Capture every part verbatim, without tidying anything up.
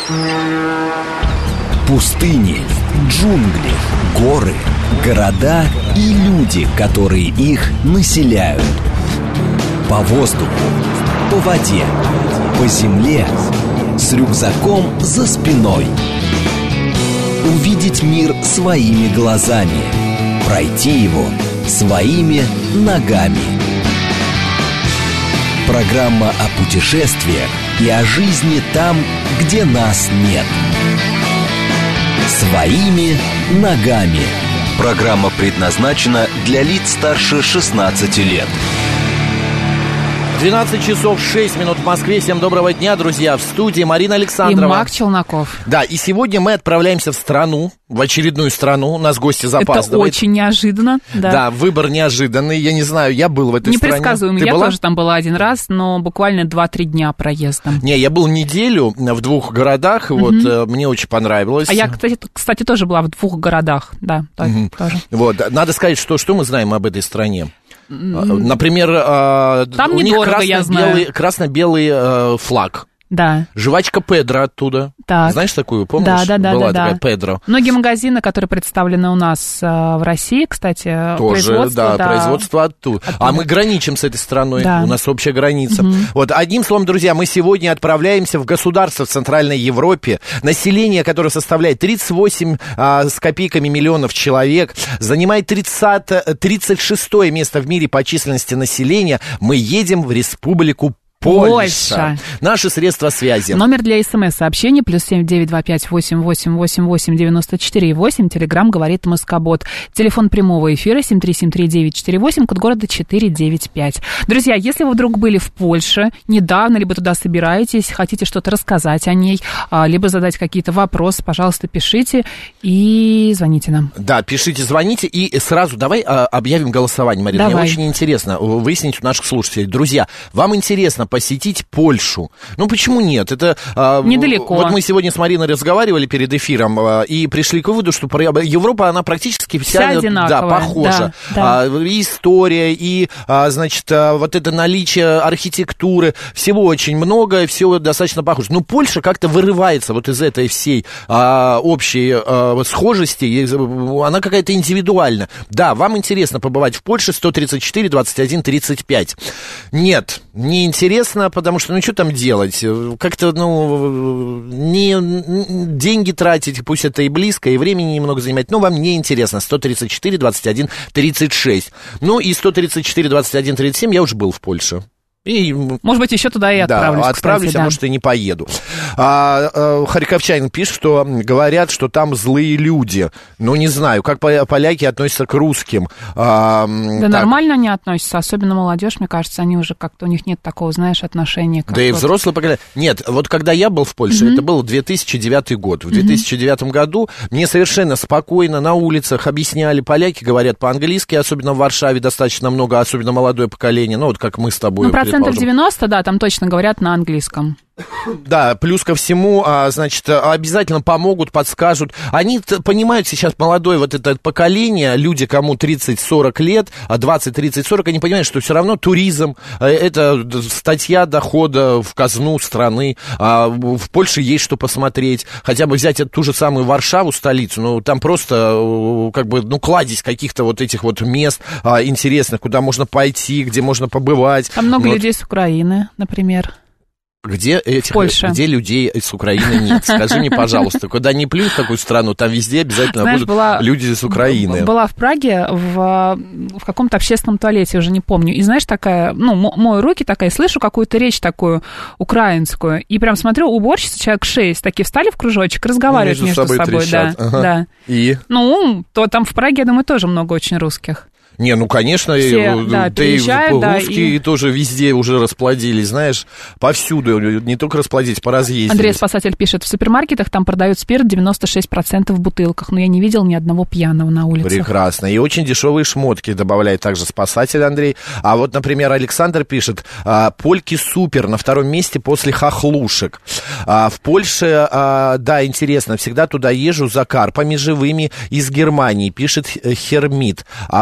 Пустыни, джунгли, горы, города и люди, которые их населяют. По воздуху, по воде, по земле, с рюкзаком за спиной. Увидеть мир своими глазами, пройти его своими ногами. Программа о путешествиях и о жизни там, где нас нет. Своими ногами. Программа предназначена для лиц старше шестнадцати лет. двенадцать часов шесть минут в Москве. Всем доброго дня, друзья. В студии Марина Александрова. И Мак Челноков. Да, и сегодня мы отправляемся в страну, в очередную страну. У нас гости запаздывают. Это очень неожиданно. Да, да, выбор неожиданный. Я не знаю, я был в этой стране. Непредсказуемый. Я была? тоже там была один раз, но буквально два-три дня проездом. Не, я был неделю в двух городах. Mm-hmm. Вот, мне очень понравилось. А я, кстати, кстати, тоже была в двух городах. Да, mm-hmm. тоже. Вот, надо сказать, что, что мы знаем об этой стране. Например, там у них красно-белый, красно-белый э, флаг. Да. Жвачка Педро оттуда. Так. Знаешь такую, помнишь? Да, да, да. Была да, такая да. Педро. Многие магазины, которые представлены у нас э, в России, кстати, тоже, производство. Да, да, производство оттуда. оттуда. А мы граничим с этой страной, да. У нас общая граница. Угу. Вот, одним словом, друзья, мы сегодня отправляемся в государство в Центральной Европе, население, которое составляет тридцать восемь а, с копейками миллионов человек, занимает тридцать шестое место в мире по численности населения. Мы едем в республику Польша. Польша. Наши средства связи. Номер для смс-сообщений плюс семь девять два пять восемь восемь восемь восемь девяносто четыре восемь. Телеграм говорит Москобот. Телефон прямого эфира семь три семь три девять четыре восемь, код города четыре девять пять. Друзья, если вы вдруг были в Польше недавно, либо туда собираетесь, хотите что-то рассказать о ней, либо задать какие-то вопросы, пожалуйста, пишите и звоните нам. Да, пишите, звоните, и сразу давай объявим голосование, Марина. Давай. Мне очень интересно выяснить у наших слушателей. Друзья, вам интересно посетить Польшу? Ну, почему нет? Это недалеко. Вот мы сегодня с Мариной разговаривали перед эфиром и пришли к выводу, что Европа, она практически вся, вся одинаковая. Да, похожа. Да, да. И история, и, значит, вот это наличие архитектуры, всего очень много, все достаточно похоже. Но Польша как-то вырывается вот из этой всей а, общей а, схожести, она какая-то индивидуальна. Да, вам интересно побывать в Польше, сто тридцать четыре двадцать один тридцать пять. Нет, не интересно. Интересно, потому что, ну, что там делать? Как-то, ну, не деньги тратить, пусть это и близко, и времени немного занимать, но вам не интересно. сто тридцать четыре двадцать один тридцать шесть. Ну, и сто тридцать четыре двадцать один тридцать семь я уже был в Польше. И, может быть, еще туда и отправлюсь. Да, отправлюсь, кстати, а да. может, и не поеду. А, а, Харьковчанин пишет, что говорят, что там злые люди. Ну, не знаю, как поляки относятся к русским. А, да так. Нормально они относятся, особенно молодежь, мне кажется, они уже как-то, у них нет такого, знаешь, отношения. Как да вот. И взрослые поколения. Нет, вот когда я был в Польше, mm-hmm. это был две тысячи девятый год. В две тысячи девятом mm-hmm. году мне совершенно спокойно на улицах объясняли, поляки говорят по-английски, особенно в Варшаве достаточно много, особенно молодое поколение, ну, вот как мы с тобой. Ну, процентов девяносто, да, там точно говорят на английском. Да, плюс ко всему, значит, обязательно помогут, подскажут. Они понимают сейчас молодое вот это поколение, люди, кому тридцать-сорок лет, двадцать тридцать сорок, они понимают, что все равно туризм, это статья дохода в казну страны, в Польше есть что посмотреть, хотя бы взять эту ту же самую Варшаву, столицу, ну, там просто, как бы, ну, кладезь каких-то вот этих вот мест интересных, куда можно пойти, где можно побывать. Там много вот. людей с Украины, например. Где, этих, Польша. Где людей с Украины нет? Скажи мне, пожалуйста, куда ни плюнь в такую страну, там везде обязательно Знаешь, будут была, люди с Украины. Была в Праге в, в каком-то общественном туалете, уже не помню. И знаешь, такая, ну, мою руки такая, слышу какую-то речь такую украинскую. И прям смотрю, уборщицы, человек шесть, такие встали в кружочек, разговаривают между, между собой. собой да, ага. да. И? Ну, то там в Праге, я думаю, тоже много очень русских. Не, ну, конечно, Все, и, да, да и русские да, и... тоже везде уже расплодились, знаешь, повсюду, не только расплодились, поразъездились. Андрей Спасатель пишет, в супермаркетах там продают спирт девяносто шесть процентов в бутылках, но я не видел ни одного пьяного на улице. Прекрасно, и очень дешевые шмотки добавляет также Спасатель Андрей. А вот, например, Александр пишет, польки супер, на втором месте после хохлушек. В Польше, да, интересно, всегда туда езжу за карпами живыми из Германии, пишет Хермит. А Они вот... что,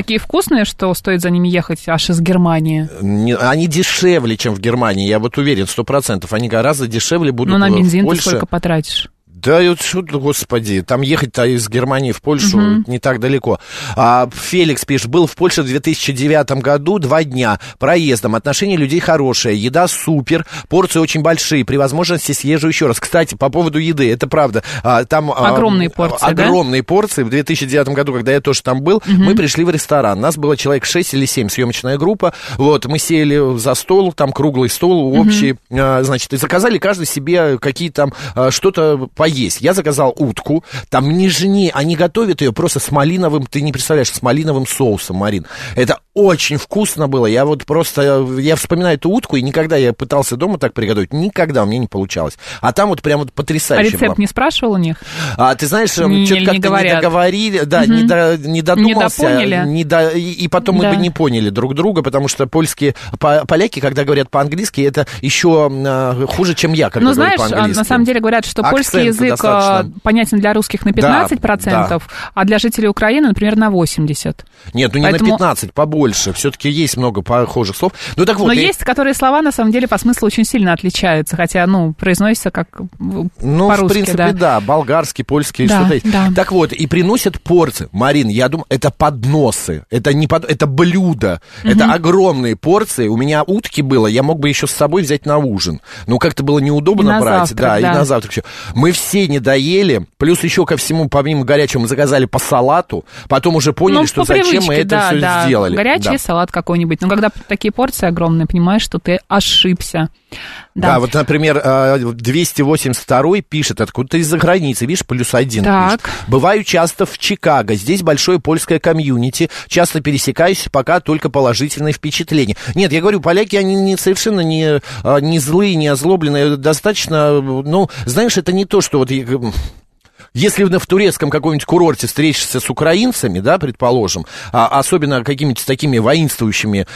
такие вкусные, что стоит за ними ехать аж из Германии? Не, они дешевле, чем в Германии, я вот уверен, сто процентов. Они гораздо дешевле будут в Польше. Ну, на бензин ты сколько потратишь? Да, вот что, господи, там ехать-то из Германии в Польшу uh-huh. не так далеко. А, Феликс пишет, был в Польше в две тысячи девятом году два дня проездом. Отношения людей хорошие, еда супер, порции очень большие, при возможности съезжу еще раз. Кстати, по поводу еды, это правда. А, там огромные а, порции, Огромные да? порции. В две тысячи девятом году, когда я тоже там был, uh-huh. мы пришли в ресторан. Нас было человек шесть или семь, съемочная группа. Вот, мы сели за стол, там круглый стол общий, uh-huh. а, значит, и заказали каждый себе какие-то там что-то поесть. Я заказал утку, там нежнее, они готовят ее просто с малиновым, ты не представляешь, с малиновым соусом, Марин. Это очень вкусно было, я вот просто, я вспоминаю эту утку, и никогда я пытался дома так приготовить, никогда у меня не получалось. А там вот прям вот потрясающе. А рецепт было. Не спрашивал у них? А, ты знаешь, не, что-то как-то не, говорят. не договорили, да, угу. не, до, не додумался. Не допоняли. Не до, и, и потом да. мы бы не поняли друг друга, потому что польские, по, поляки, когда говорят по-английски, это еще а, хуже, чем я, когда ну, говорю знаешь, по-английски. На самом деле говорят, что Акцент польский язык достаточно... понятен для русских на пятнадцать процентов, да, да. а для жителей Украины, например, на восемьдесят процентов. Нет, ну не Поэтому... на пятнадцать, побольше. Все-таки есть много похожих слов. Ну, так вот, Но и... есть, которые слова, на самом деле, по смыслу очень сильно отличаются, хотя, ну, произносятся как ну, по-русски. Ну, в принципе, да, да болгарский, польский, да, что-то есть. Да. Так вот, и приносят порции. Марин, я думаю, это подносы, это не под... это блюда, угу. это огромные порции. У меня утки было, я мог бы еще с собой взять на ужин. Ну, как-то было неудобно и брать. Завтрак, да, да, и на завтрак еще. Мы все не доели, плюс еще ко всему, помимо горячего, мы заказали по салату, потом уже поняли, ну, что по зачем привычке, мы это да, все да. сделали. Горячий да. салат какой-нибудь. Но когда такие порции огромные, понимаешь, что ты ошибся. Да, да вот, например, двести восемьдесят второй пишет, откуда-то из-за границы, видишь, плюс один так. пишет. Бываю часто в Чикаго, здесь большое польское комьюнити, часто пересекаюсь, пока только положительные впечатления. Нет, я говорю, поляки, они не, совершенно не, не злые, не озлобленные, достаточно, ну, знаешь, это не то, что вот... Если в турецком каком-нибудь курорте встретишься с украинцами, да, предположим, а, особенно какими-то такими воинствующими...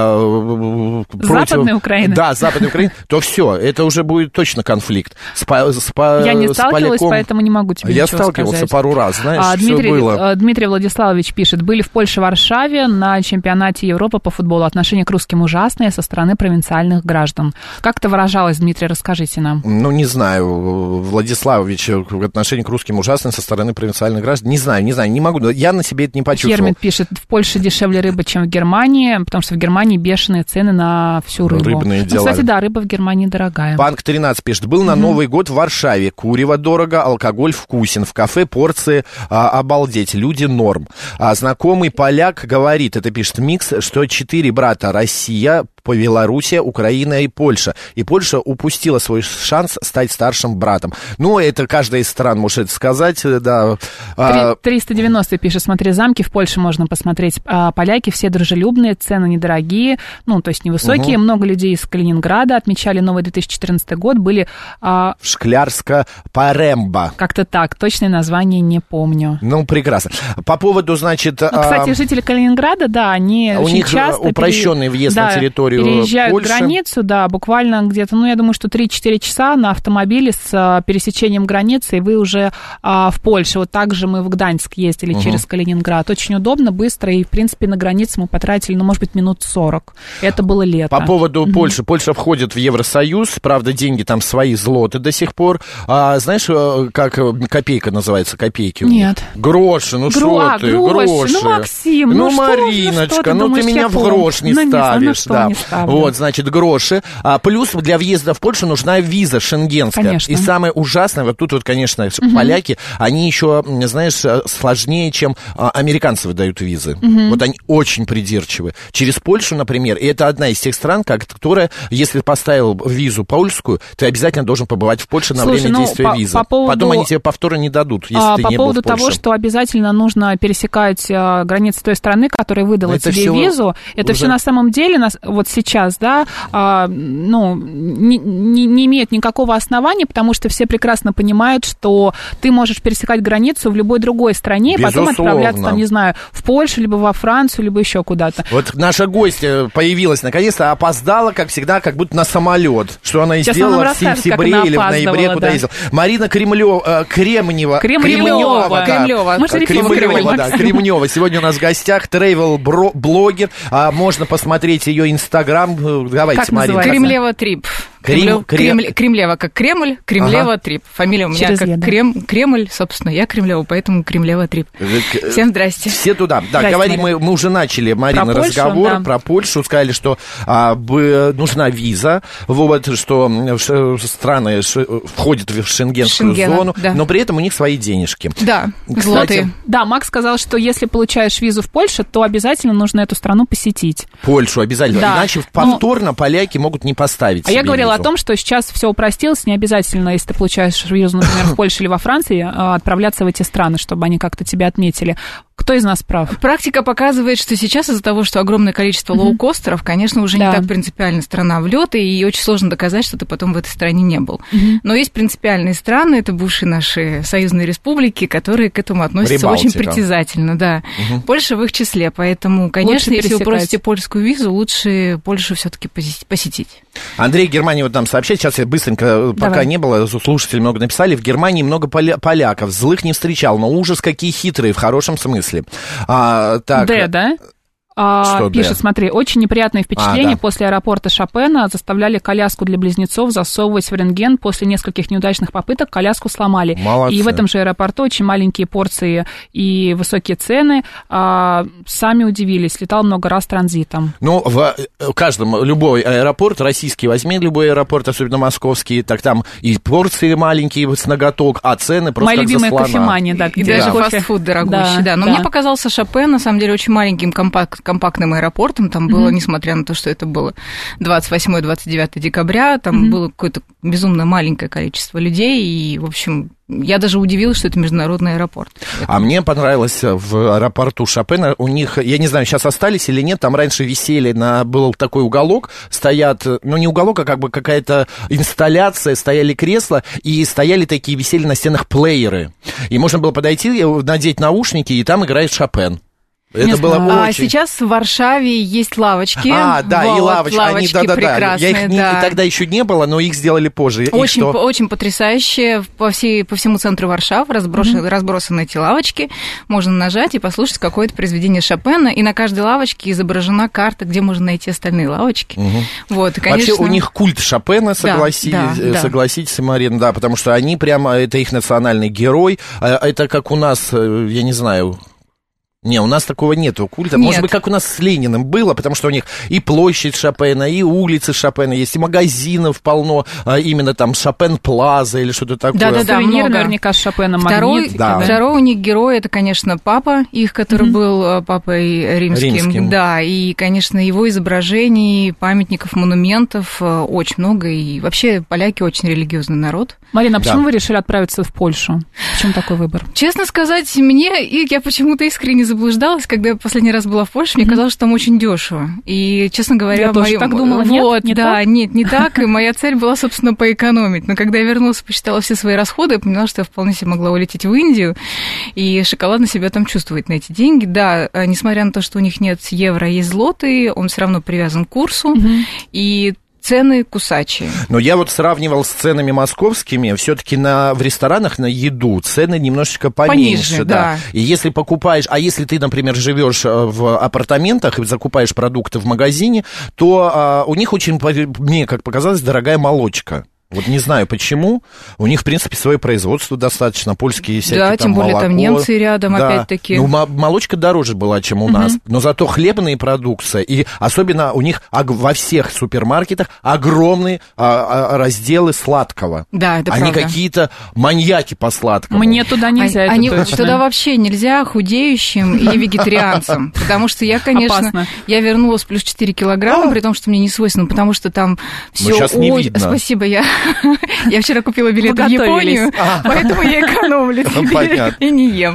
А, Западной против... Украины. Да, Западной Украины, то все, это уже будет точно конфликт. С, с, Я не с сталкивалась, поляком... поэтому не могу тебе Я ничего сталкивался сказать. пару раз, знаешь, а, все Дмитрий, было. Дмитрий Владиславович пишет, были в Польше, в Варшаве на чемпионате Европы по футболу. Отношение к русским ужасное со стороны провинциальных граждан. Как это выражалось, Дмитрий, расскажите нам. Ну, не знаю, Владиславович, отношение к русским ужасное со стороны провинциальных граждан. Не знаю, не знаю, не могу. Я на себе это не почувствовал. Хермит пишет, в Польше дешевле рыба, чем в Германии, потому что в Германии бешеные цены на всю рыбу. Рыбные дела. Ну, кстати, да, рыба в Германии дорогая. Банк тринадцать пишет, был на Новый год в Варшаве. Курево дорого, алкоголь вкусен. В кафе порции а, обалдеть, люди норм. А знакомый поляк говорит, это пишет Микс, что четыре брата: Россия, Белоруссия, Украина и Польша. И Польша упустила свой шанс стать старшим братом. Ну, это каждая из стран может это сказать, да. триста девяносто пишет, смотри, замки в Польше можно посмотреть. А, поляки все дружелюбные, цены недорогие, ну, то есть невысокие. Угу. Много людей из Калининграда отмечали новый две тысячи четырнадцатый год, были... А... Шклярско-Паремба. Как-то так, точное название не помню. Ну, прекрасно. По поводу, значит... Ну, кстати, а... жители Калининграда, да, они у очень них часто... упрощенный пере... въезд да, на территорию переезжают Польши. границу, да, буквально где-то, ну, я думаю, что три-четыре часа на автомобиле с а, пересечением границы, и вы уже а, в Польше. Вот так же мы в Гданьск ездили угу. через Калининград. Очень удобно, быстро, и, в принципе, на границе мы потратили, ну, может быть, минут сорок. Это было лето. По поводу угу. Польши. Польша входит в Евросоюз, правда, деньги там свои, злоты до сих пор. А знаешь, как копейка называется, копейки? Нет. Гроши, ну что ты, гроши. Ну, Максим, ну, ну что, Мариночка, ну, что ты, ну думаешь, ты меня в помню? грош не ну, ставишь. Не, да. не ставлю. Вот, значит, гроши. А, плюс для въезда в Польшу нужна виза шенгенская. Конечно. И самое ужасное, вот тут вот, конечно, угу. поляки, они еще, знаешь, сложнее, чем а, американцы выдают визы. Угу. Вот они очень придирчивы. Через Польшу, например, и это одна из тех стран, которая, если поставил визу польскую, ты обязательно должен побывать в Польше на Слушай, время ну, действия по, визы. По поводу... Потом они тебе повторно не дадут, если а, ты по не был в Польше. По поводу того, что обязательно нужно пересекать а, границы той страны, которая выдала это тебе все визу, это уже... все на самом деле, на, вот сейчас, да, а, ну, не, не, не имеют никакого основания, потому что все прекрасно понимают, что ты можешь пересекать границу в любой другой стране, и потом отправляться, там, не знаю, в Польшу, либо во Францию, либо еще куда-то. Вот наша гостья появилась наконец-то, опоздала, как всегда, как будто на самолет, что она и сейчас сделала в сентябре или в ноябре, куда да. ездила. Марина Кремлева, Кремнева, Кремлева, да. Кремлева, Кремлева, да, Кремлева. Сегодня у нас в гостях тревел-блогер. А можно посмотреть ее инстаграм. Давайте, как Марина. Кремлева Трип. Крем, Крем, Крем, Кремлева как Кремль, Кремлева ага. Трип. Фамилия у меня Через как я, да. Крем, Кремль, собственно, я Кремлева, поэтому Кремлева Трип. Всем здрасте. Все туда. Да, говорим, мы, мы уже начали, Марина, про разговор Польшу, да. про Польшу. Сказали, что а, б, нужна виза, вот, что страны ш, входят в шенгенскую Шенгена, зону, да. но при этом у них свои денежки. Да, кстати. Да, Макс сказал, что если получаешь визу в Польшу, то обязательно нужно эту страну посетить. Польшу обязательно, да. иначе повторно но... поляки могут не поставить. А я говорила о том, что сейчас все упростилось, не обязательно, если ты получаешь визу, например, в Польше или во Франции, отправляться в эти страны, чтобы они как-то тебя отметили. Кто из нас прав? Практика показывает, что сейчас из-за того, что огромное количество mm-hmm. лоукостеров, конечно, уже да. не так принципиально страна влёт, и очень сложно доказать, что ты потом в этой стране не был. Mm-hmm. Но есть принципиальные страны, это бывшие наши союзные республики, которые к этому относятся Прибалтика. Очень притязательно. Да. Mm-hmm. Польша в их числе, поэтому, конечно, если вы просите польскую визу, лучше Польшу все-таки посетить. Андрей Германия вот нам сообщает, сейчас я быстренько, пока Давай. не было, слушатели много написали, в Германии много поля- поляков, злых не встречал, но ужас, какие хитрые, в хорошем смысле. А, так. Д, да? А, пишет, смотри, очень неприятные впечатления. А, да. После аэропорта Шопена заставляли коляску для близнецов засовывать в рентген. После нескольких неудачных попыток коляску сломали. Молодцы. И в этом же аэропорту очень маленькие порции и высокие цены. А, сами удивились, летал много раз транзитом. Ну, в каждом, любой аэропорт, российский возьми любой аэропорт, особенно московский, так там и порции маленькие с ноготок, а цены просто Моя как любимая за слона. кофемания, да. И даже да. фастфуд дорогущий, да. да. Но да. мне показался Шопен, на самом деле, очень маленьким компактным компактным аэропортом, там было, mm-hmm. несмотря на то, что это было двадцать восьмое - двадцать девятое декабря, там mm-hmm. было какое-то безумно маленькое количество людей, и, в общем, я даже удивилась, что это международный аэропорт. А мне понравилось в аэропорту Шопена, у них, я не знаю, сейчас остались или нет, там раньше висели, на, был такой уголок, стоят, ну не уголок, а как бы какая-то инсталляция, стояли кресла, и стояли такие, висели на стенах плееры, и можно было подойти, надеть наушники, и там играет Шопен. Это было а очень... сейчас в Варшаве есть лавочки. А, да, вот, и лавочки. лавочки Они, да, прекрасные, да, я их не, да. тогда еще не было, но их сделали позже. Очень, очень потрясающие. По, всей, по всему центру Варшавы разброшены, mm-hmm. разбросаны эти лавочки. Можно нажать и послушать какое-то произведение Шопена. И на каждой лавочке изображена карта, где можно найти остальные лавочки. Mm-hmm. Вот, и, конечно... Вообще у них культ Шопена, согласи... да, да, согласитесь, Марина, да, потому что они прямо, это их национальный герой. Это как у нас, я не знаю... Не, у нас такого нету культа. Нет. Может быть, как у нас с Лениным было, потому что у них и площадь Шопена, и улицы Шопена есть, и магазинов полно, а именно там Шопен Плаза или что-то такое. Да-да-да, сувениры наверняка с Шопена, магнит. Да. Второй у них герой, это, конечно, папа их, который mm-hmm. был папой римским. римским. Да, и, конечно, его изображений, памятников, монументов очень много, и вообще поляки очень религиозный народ. Марина, а почему да. вы решили отправиться в Польшу? Почему такой выбор? Честно сказать, мне, и я почему-то искренне заблуждалась, когда я последний раз была в Польше, мне mm-hmm. казалось, что там очень дешево. И, честно говоря, я тоже моё... так думала, вот, нет, не да, так? нет, не так, и моя цель была, собственно, поэкономить. Но когда я вернулась, посчитала все свои расходы, я поняла, что я вполне себе могла улететь в Индию и шоколадно себя там чувствовать на эти деньги. Да, несмотря на то, что у них нет евро, есть злоты, он все равно привязан к курсу, mm-hmm. и цены кусачие. Но я вот сравнивал с ценами московскими, все-таки на, в ресторанах на еду цены немножечко поменьше. Пониже, да. да. И если покупаешь, а если ты, например, живешь в апартаментах и закупаешь продукты в магазине, то а, у них очень, мне как показалось, дорогая молочка. Вот не знаю почему. У них, в принципе, свое производство достаточно. Польские всякие да, там тем более молоко. там немцы рядом, да. опять-таки. Ну, молочка дороже была, чем у uh-huh. нас. Но зато хлебная продукция. И особенно у них во всех супермаркетах огромные а, а, разделы сладкого. Да, это Они правда. какие-то маньяки по сладкому. Мне туда нельзя, Они, это они, туда вообще нельзя худеющим и вегетарианцам. Потому что я, конечно, Опасно. я вернулась плюс четыре килограмма, при том, что мне не свойственно, потому что там все сейчас не видно. Спасибо, я... Я вчера купила билет в Японию, а. поэтому я экономлю теперь и не ем.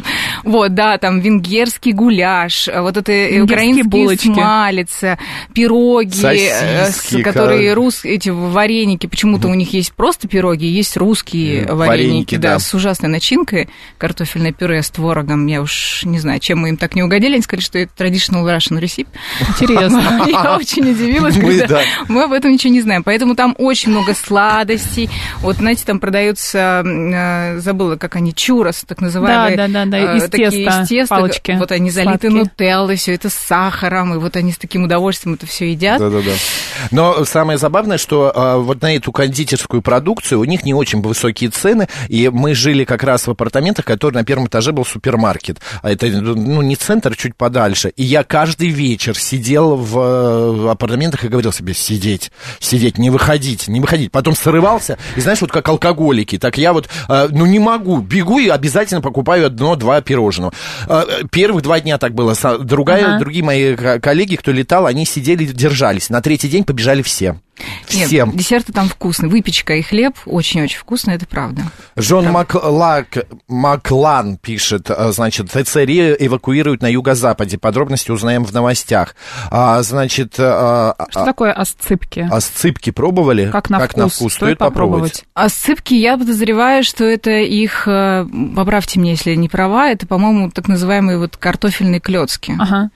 Вот, да, там венгерский гуляш, вот это Венгерские украинские булочки. смалицы, пироги, Сосиски, с- которые как- рус... эти вареники, почему-то у них есть просто пироги, есть русские Мгм. вареники, Вареники, да, да. с ужасной начинкой, картофельное пюре с творогом, я уж не знаю, чем мы им так не угодили, они сказали, что это traditional Russian recipe. Интересно. Я очень удивилась, Мы, когда да. мы об этом ничего не знаем. Поэтому там очень много сладостей. Вот, знаете, там продаются, э, забыла, как они, чурос, так называемые. Да, да, да, да, э, из такие теста, из теста. палочки Вот они залиты сладкие. нутеллой, все это с сахаром, и вот они с таким удовольствием это все едят. Да-да-да. Но самое забавное, что а, вот на эту кондитерскую продукцию у них не очень высокие цены, и мы жили как раз в апартаментах, которые на первом этаже был супермаркет. А это, ну, не центр, чуть подальше. И я каждый вечер сидел в, в апартаментах и говорил себе: сидеть, сидеть, не выходить, не выходить. Потом срывался, и знаешь, вот как алкоголики, так я вот, а, ну, не могу, бегу и обязательно покупаю одно-два пирожного. А, первых два дня так было. Са- Другая, Ага. другие мои ко- коллеги, кто летал, они сидели, держались. На третий день побежали все. Нет, Всем. десерты там вкусные. Выпечка и хлеб очень-очень вкусные, это правда. Джон Маклак, Маклан пишет, а, значит, ТЦРИ эвакуируют на юго-западе. Подробности узнаем в новостях. А, значит, а, Что а, такое асципки? а сципки пробовали? Как на вкус? Стоит попробовать. А сципки, я подозреваю, что это их, э, поправьте меня, если я не права, это, по-моему, так называемые вот картофельные клёцки. Ага.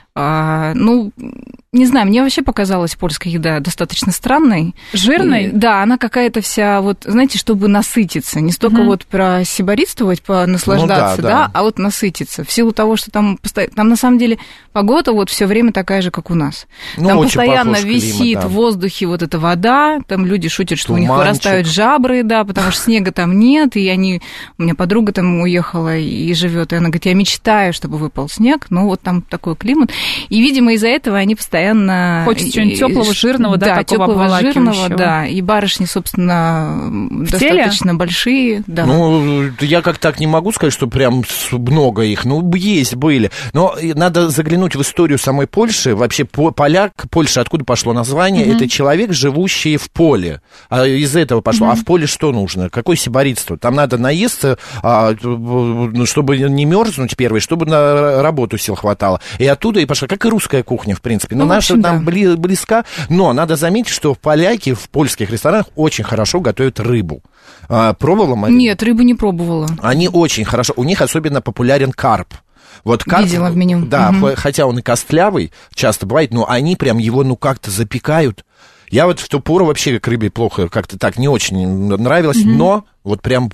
А, ну, не знаю, мне вообще показалась польская еда достаточно странной. Жирной? И, да, она какая-то вся, вот, знаете, чтобы насытиться, не столько Мгм. вот просиборитствовать, понаслаждаться, Ну да, да, да. а вот насытиться. В силу того, что там, посто- там на самом деле погода вот все время такая же, как у нас. Ну, Там очень постоянно похож климат, висит да. в воздухе вот эта вода, там люди шутят, что у них Туманчик. вырастают жабры, да, потому что снега там нет, и они, у меня подруга там уехала и живет, и она говорит, я мечтаю, чтобы выпал снег, но вот там такой климат, и, видимо, из-за этого они постоянно... Хочется чего-нибудь тёплого, жирного, да, да, такого тёплого, жирного, обволакивающего. да, и барышни, собственно, теле? достаточно большие, да. Ну, я как так не могу сказать, что прям с- много их. Ну, есть, были. Но и надо заглянуть в историю самой Польши. Вообще, по- поляк, Польша, откуда пошло название? Мгм. Это человек, живущий в поле. А из этого пошло. Мгм. А в поле что нужно? Какое сиборитство? Там надо наесться, а, ну, чтобы не мерзнуть первый, чтобы на работу сил хватало. И оттуда и пошла. Как и русская кухня, в принципе. Но Ну, в наша общем, нам да. бли- близка. Но надо заметить, что поляки в польских ресторанах очень хорошо готовят рыбу. А, пробовала, Марина? Нет, рыбу не пробовала. Они очень хорошо, у них особенно популярен карп. Вот карп, Видела в меню. Да, Мгм. х- хотя он и костлявый, часто бывает, но они прям его, ну, как-то запекают. Я вот в ту пору вообще к рыбе плохо, как-то так не очень нравилось, но вот прям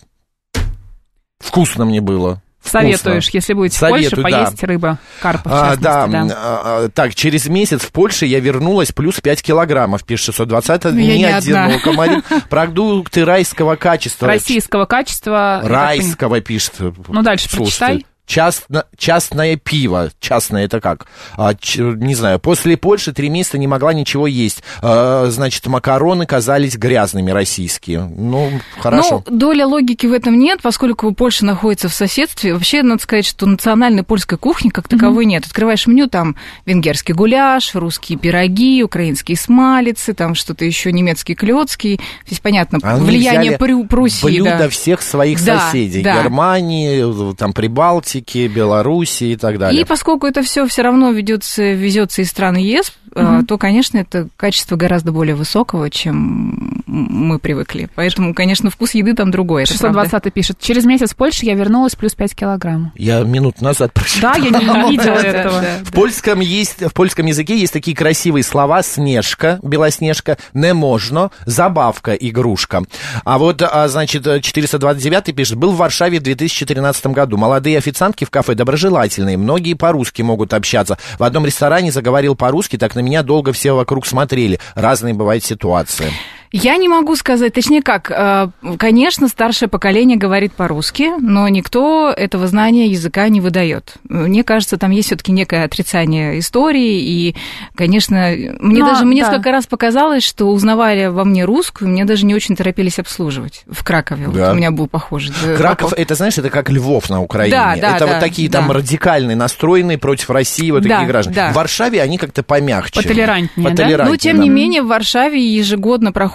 вкусно мне было. Вкусно. Советуешь, если будете Советую, в Польше, да. поесть рыба, карпа, в А, частности, да, да. а, а, так, через месяц в Польше я вернулась, плюс пять килограммов, пишет шестьсот двадцать, Я не не одна. одиноко, Марин. Продукты райского качества. Российского качества. я так Райского пишет. Ну, дальше Слушайте, прочитай. Частно, частное пиво. Частное это как? А, ч- не знаю. После Польши три месяца не могла ничего есть. А, значит, макароны казались грязными российские. Ну, хорошо. Ну, доля логики в этом нет, поскольку Польша находится в соседстве. Вообще, надо сказать, что национальной польской кухни как таковой нет. Открываешь меню, там венгерский гуляш, русские пироги, украинские смалицы, там что-то еще немецкий клёцкий. Здесь понятно, Они влияние взяли Прю- Пруссии. Блюда да. всех своих Да, соседей. да. Германии, там, Прибалтики, Белоруссии и так далее. И поскольку это все все равно ведется, везется из стран ЕС, Мгм. то, конечно, это качество гораздо более высокого, чем мы привыкли. Поэтому, конечно, вкус еды там другой. это шестьсот правда. двадцать пишет. Через месяц в Польше я вернулась плюс пять килограмм. Я минуту назад прочитал. Да, я не, не видела Да, да, этого. да. В польском, есть, в польском языке есть такие красивые слова: снежка, белоснежка, не можно, забавка, игрушка. А вот, а, значит, четыреста двадцать девять пишет: был в Варшаве в две тысячи тринадцатом году. Молодые официантки в кафе доброжелательные, многие по-русски могут общаться. В одном ресторане заговорил по-русски, так на меня долго все вокруг смотрели. Разные бывают ситуации. Я не могу сказать, точнее как, э, конечно, старшее поколение говорит по-русски, но никто этого знания языка не выдает. Мне кажется, там есть все-таки некое отрицание истории, и, конечно, мне Ну, даже мне да. несколько раз показалось, что узнавали во мне русскую, мне даже не очень торопились обслуживать в Кракове. Да. Вот у меня был похожий. э, Краков, похож- это, знаешь, это как Львов на Украине. Да, да, это да, вот такие да. там радикальные, настроенные против России вот Да, такие граждане. да. В Варшаве они как-то помягче. Потолерантнее, да? Потолерантнее, Но, тем да. не менее, в Варшаве ежегодно проходит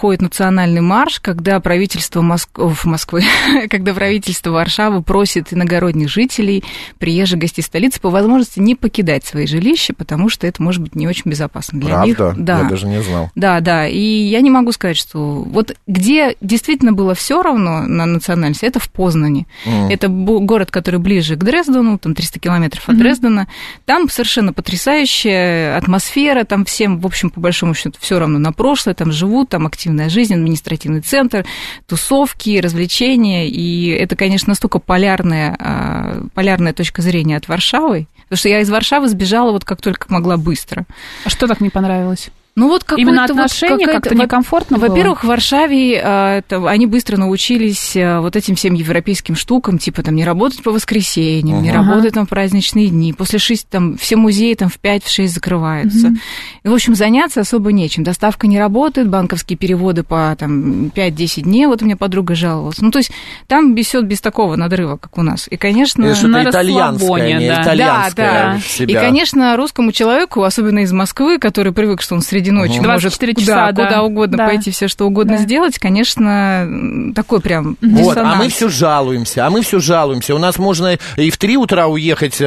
проходит национальный марш, когда правительство Моск... Оф, Москвы, когда правительство Варшавы просит иногородних жителей, приезжих гостей столицы, по возможности не покидать свои жилища, потому что это может быть не очень безопасно для Правда? них. Да. Я даже не знал. Да, да, и я не могу сказать, что вот где действительно было все равно на национальность, это в Познани. Mm. Это город, который ближе к Дрездену, там триста километров от mm-hmm. Дрездена. Там совершенно потрясающая атмосфера, там всем, в общем, по большому счету, все равно на прошлое, там живут, там активная жизнь, административный центр, тусовки, развлечения, и это, конечно, настолько полярная, полярная точка зрения от Варшавы, потому что я из Варшавы сбежала вот как только могла быстро. А что так не понравилось? Ну, вот именно отношения вот как-то некомфортно было? Во-первых, в Варшаве это, они быстро научились вот этим всем европейским штукам, типа там не работать по воскресеньям, uh-huh. не работать там в праздничные дни, после шести там все музеи там в пять-шесть закрываются. Uh-huh. И, в общем, заняться особо нечем. Доставка не работает, банковские переводы по там пять-десять дней, вот у меня подруга жаловалась. Ну, то есть там без, без такого надрыва, как у нас. И, конечно... Это что-то итальянское, не да. итальянское да, да. себя. И, конечно, русскому человеку, особенно из Москвы, который привык, что он среди ночи двадцать четыре может часа, куда, да. куда угодно да. пойти, все что угодно да. сделать, конечно, такой прям диссонанс. Вот, а мы все жалуемся, а мы все жалуемся. У нас можно и в три утра уехать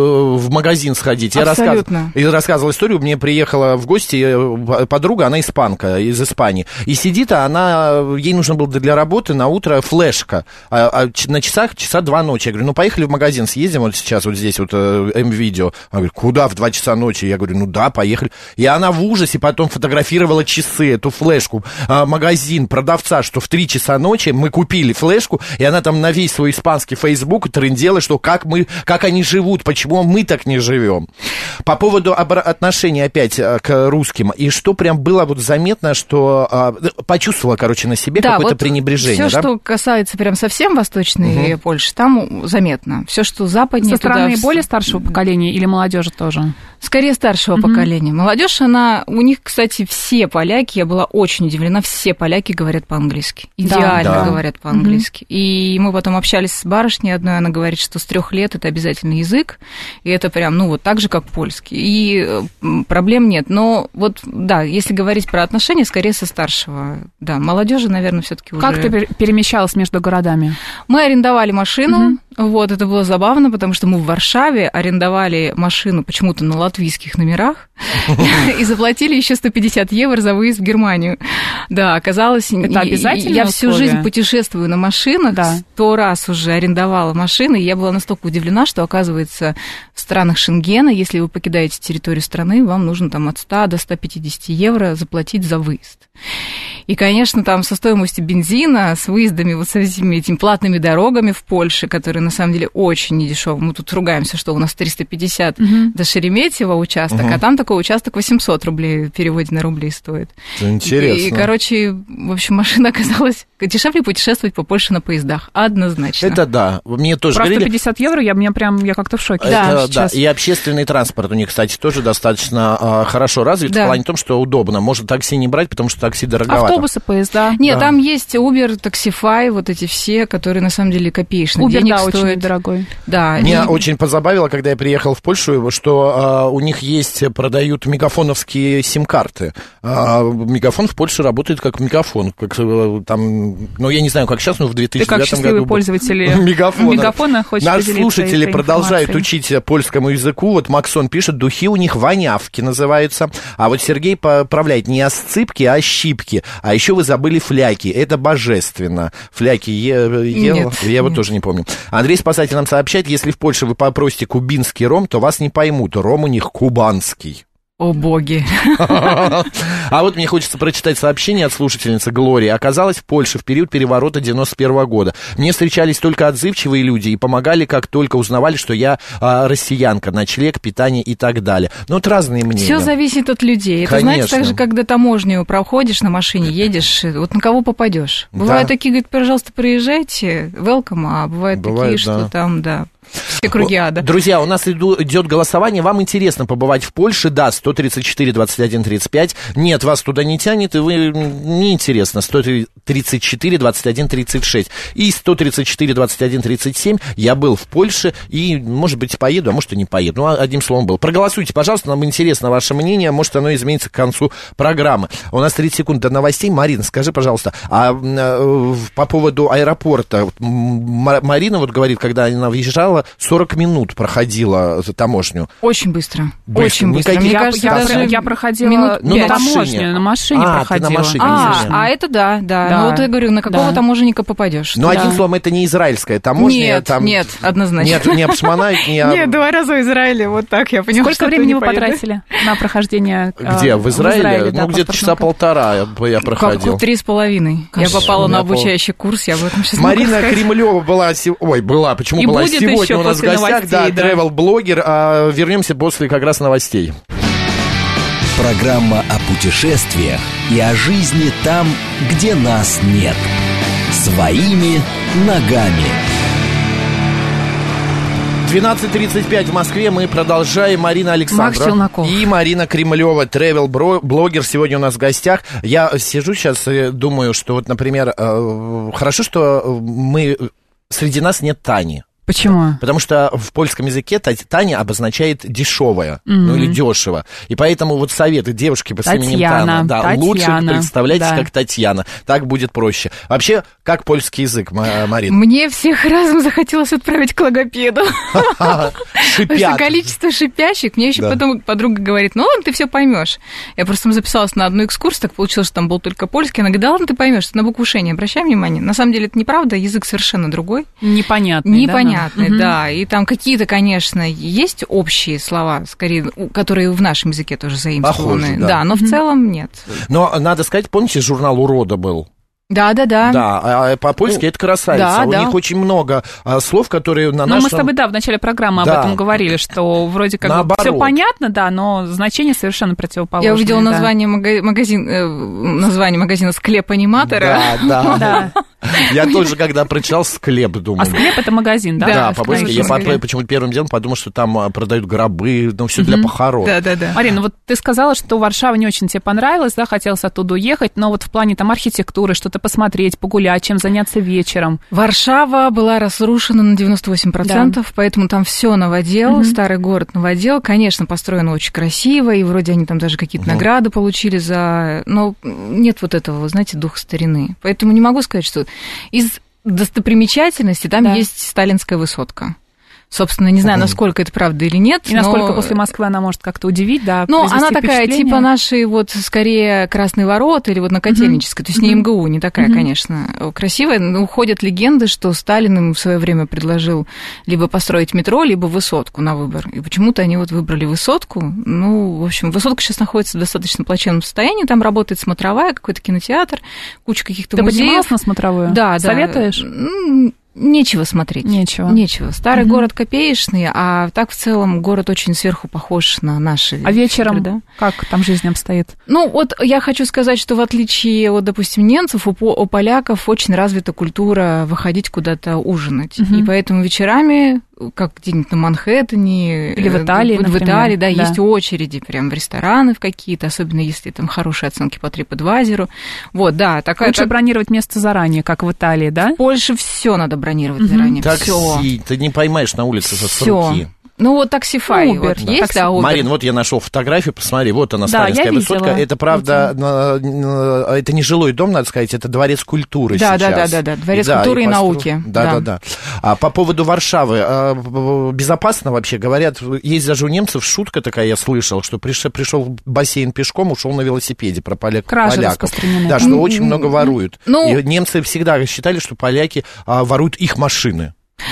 в магазин сходить. Я Абсолютно. Я рассказывал историю, мне приехала в гости подруга, она испанка, из Испании. И сидит она, ей нужно было для работы на утро флешка. А, а на часах часа два ночи. Я говорю, ну поехали в магазин, съездим вот сейчас вот здесь вот М-видео. Она говорит, куда в два часа ночи? Я говорю, ну да, поехали. И она в ужасе потом фотографировала фотографировала часы, эту флешку, а, магазин, продавца, что в три часа ночи мы купили флешку, и она там на весь свой испанский фейсбук трындела, что как мы, как они живут, почему мы так не живем. По поводу обра- отношений опять к русским, и что прям было вот заметно, что а, почувствовала, короче, на себе да, какое-то вот пренебрежение. Все, да? что касается прям совсем восточной угу. Польши, там заметно. Все, что западнее... Со стороны туда... более старшего поколения или молодежи тоже? Скорее старшего угу. поколения. Молодежь, она... У них, кстати, все поляки, я была очень удивлена, все поляки говорят по-английски. Идеально да. говорят по-английски. Угу. И мы потом общались с барышней одной, она говорит, что с трех лет это обязательный язык, и это прям, ну, вот так же, как польский. И проблем нет. Но вот, да, если говорить про отношения, скорее со старшего. Да, молодежи, наверное, все-таки уже... Как ты перемещалась между городами? Мы арендовали машину, угу. вот, это было забавно, потому что мы в Варшаве арендовали машину почему-то на латвийских номерах и заплатили еще сто пятьдесят евро за выезд в Германию. Да, оказалось... Это обязательно? Я всю жизнь путешествую на машинах, сто раз уже арендовала машины, и я была настолько удивлена, что, оказывается, в странах Шенгена, если вы покидаете территорию страны, вам нужно там от ста до ста пятидесяти евро заплатить за выезд. И, конечно, там со стоимостью бензина, с выездами вот с этими, этими платными дорогами в Польше, которые, на самом деле, очень недешевые. Мы тут ругаемся, что у нас триста пятьдесят uh-huh. до Шереметьево участок, uh-huh. а там такой участок восемьсот рублей в переводе на рубли стоит. Интересно. И, и, короче, в общем, машина оказалась дешевле путешествовать по Польше на поездах. Однозначно. Это да. Мне тоже Просто говорили... пятьдесят евро, я, меня прям, я как-то в шоке. Это, да, и общественный транспорт у них, кстати, тоже достаточно а, хорошо развит, да. в плане том, что удобно. Можно такси не брать, потому что такси дороговато. Автобусы, поезда. Нет, да. там есть Uber, Taxify, вот эти все, которые на самом деле копеечные. Uber, денег да, стоит. очень дорогой. Да. Меня и... очень позабавило, когда я приехал в Польшу, что а, у них есть, продают мегафоновские сим-карты. А, мегафон в Польше работает как мегафон. Как, там, ну, я не знаю, как сейчас, но в две тысячи девятом году... Ты как счастливый пользователь мегафона. мегафона хочешь Наши слушатели продолжают информацией. учить польскому языку. Вот Максон пишет, духи у них вонявки называются. А вот Сергей поправляет, не осцыпки, а щипки. А еще вы забыли фляки. Это божественно. Фляки ел? Нет, я вот нет. тоже не помню. Андрей Спасатель нам сообщает, если в Польше вы попросите кубинский ром, то вас не поймут. Ром у них кубанский. О, боги. А вот мне хочется прочитать сообщение от слушательницы Глории. Оказалось, в Польше в период переворота девяносто первого года мне встречались только отзывчивые люди и помогали, как только узнавали, что я а, россиянка, ночлег, питание и так далее. Ну, вот разные мнения. Все зависит от людей. Это, Конечно. знаете, так же, когда таможню проходишь на машине, едешь, вот на кого попадешь. Бывают да. такие, говорят, пожалуйста, приезжайте, welcome, а бывают, бывает, такие, да. что там, да. все круги ада. Друзья, у нас иду, идет голосование. Вам интересно побывать в Польше? Да, сто тридцать четыре двадцать один тридцать пять. Нет, вас туда не тянет, и вы неинтересно. сто тридцать четыре двадцать один тридцать шесть. И сто тридцать четыре двадцать один тридцать семь. Я был в Польше и, может быть, поеду, а может, и не поеду. Ну, одним словом, был. Проголосуйте, пожалуйста, нам интересно ваше мнение. Может, оно изменится к концу программы. У нас тридцать секунд до новостей. Марина, скажи, пожалуйста, а, а по поводу аэропорта. Марина вот говорит, когда она въезжала, сорок минут проходила таможню. Очень быстро. Быстро. Очень быстро. Никаких... Мне я, кажется, я, даже я проходила минут ну, на таможню, машине. на машине а, проходила. Ты на машине, а, не а это да, да, да. Ну вот я говорю, на какого да. таможенника попадешь? Ну, да. одним словом, это не израильская таможня. Нет, там... нет, однозначно. Нет, не обшмонают, не... Нет, два раза в Израиле, вот так я поняла. Сколько времени вы потратили на прохождение? Где, в Израиле? В Израиле да, ну, где-то часа полтора я, я проходил. Как три с половиной. Я попала на обучающий курс, я об этом сейчас Марина Кремлева была... Ой, была, почему И была будет сегодня еще у нас в после гостях? новостей, Да, да. тревел-блогер. А, вернемся после как раз новостей. Программа о путешествиях и о жизни там, где нас нет. Своими ногами. двенадцать тридцать пять в Москве. Мы продолжаем. Марина Александрова и Марина Кремлева, тревел-блогер, сегодня у нас в гостях. Я сижу сейчас и думаю, что вот, например, хорошо, что мы среди нас нет Тани. Почему? Потому что в польском языке Таня обозначает дешевая, mm-hmm. ну или дешево. И поэтому вот советы девушки по именем Таня, да, Татьяна, лучше представляйтесь да. как Татьяна. Так будет проще. Вообще, как польский язык, Марина? Мне всех разом захотелось отправить к логопеду. Потому что количество шипящих. Мне еще потом подруга говорит, ну ладно, ты все поймешь. Я просто записалась на одну экскурсию, так получилось, что там был только польский. Она говорит, да ладно, ты поймешь, на букву Ш не обращай внимания. На самом деле это неправда, язык совершенно другой. Непонятный, Непонятный. Понятно, угу. да. И там какие-то, конечно, есть общие слова, скорее, которые в нашем языке тоже заимствованы. Похоже, да. да, но в целом нет. Но надо сказать, помните, журнал «Урода» был? Да, да, да. Да, а по-польски это красавица. Да, У да. них очень много а, слов, которые на но нашем... мы с тобой, да, в начале программы да. об этом говорили, что вроде как Наоборот. все понятно, да, но значение совершенно противоположное. Я увидела да. название, мага- магазин, э, название магазина «Склеп аниматора». Да, да. Я тоже, когда прочитал «Склеп», думаю... А «Склеп» — это магазин, да? Да, по-польски. Я «Склеп». почему-то первым делом подумал, что там продают гробы, ну, все для похорон. Да, да, да. Марина, вот ты сказала, что Варшава не очень тебе понравилась, да, хотелось оттуда уехать, но вот в плане там архитектуры, что-то посмотреть, погулять, чем заняться вечером. Варшава была разрушена на девяносто восемь процентов, да. Поэтому там все новодел, угу. старый город новодел. Конечно, построено очень красиво, и вроде они там даже какие-то угу. награды получили за... Но нет вот этого, знаете, духа старины. Поэтому не могу сказать, что из достопримечательностей там да. есть сталинская высотка. Собственно, не знаю, насколько это правда или нет. И но... насколько после Москвы она может как-то удивить, да, ну, она такая, типа нашей вот, скорее, Красные ворота или вот на Котельнической, mm-hmm. то есть не МГУ, не такая, mm-hmm. конечно, красивая. Но ходят легенды, что Сталин им в свое время предложил либо построить метро, либо высотку на выбор. И почему-то они вот выбрали высотку. Ну, в общем, высотка сейчас находится в достаточно плачевном состоянии, там работает смотровая, какой-то кинотеатр, куча каких-то Ты музеев. Ты поднималась на смотровую? Да, Советуешь? Да. Нечего смотреть. Нечего. Нечего. Старый угу. город копеечный, а так в целом город очень сверху похож на наши. А вечером да? как там жизнь обстоит? Ну, вот я хочу сказать, что в отличие от, допустим, немцев, у, у поляков очень развита культура выходить куда-то ужинать. Угу. И поэтому вечерами, как где-нибудь на Манхэттене... Или в Италии, В, в например. Италии, да, да, есть очереди прям в рестораны в какие-то, особенно если там хорошие оценки по TripAdvisor. Вот, да. Такая, Лучше так... бронировать место заранее, как в Италии, да? В Польше все надо бронировать угу. заранее. Такси, всё. ты не поймаешь на улице со Всё. руки. Ну, вот таксифай, Uber, вот да. есть, Такси... да, Uber. Марин, вот я нашел фотографию, посмотри, вот она, да, сталинская высотка. Видела. Это, правда, на, это не жилой дом, надо сказать, это дворец культуры да, сейчас. Да, да, да, да, дворец да, культуры и, и постру... науки. Да, да, да, да. А по поводу Варшавы, безопасно вообще, говорят, есть даже у немцев шутка такая, я слышал, что пришел, пришел в бассейн пешком, ушел на велосипеде, про поляк, Кражи поляков. распространены. Да, что очень много воруют. Ну, и немцы всегда считали, что поляки а, воруют их машины.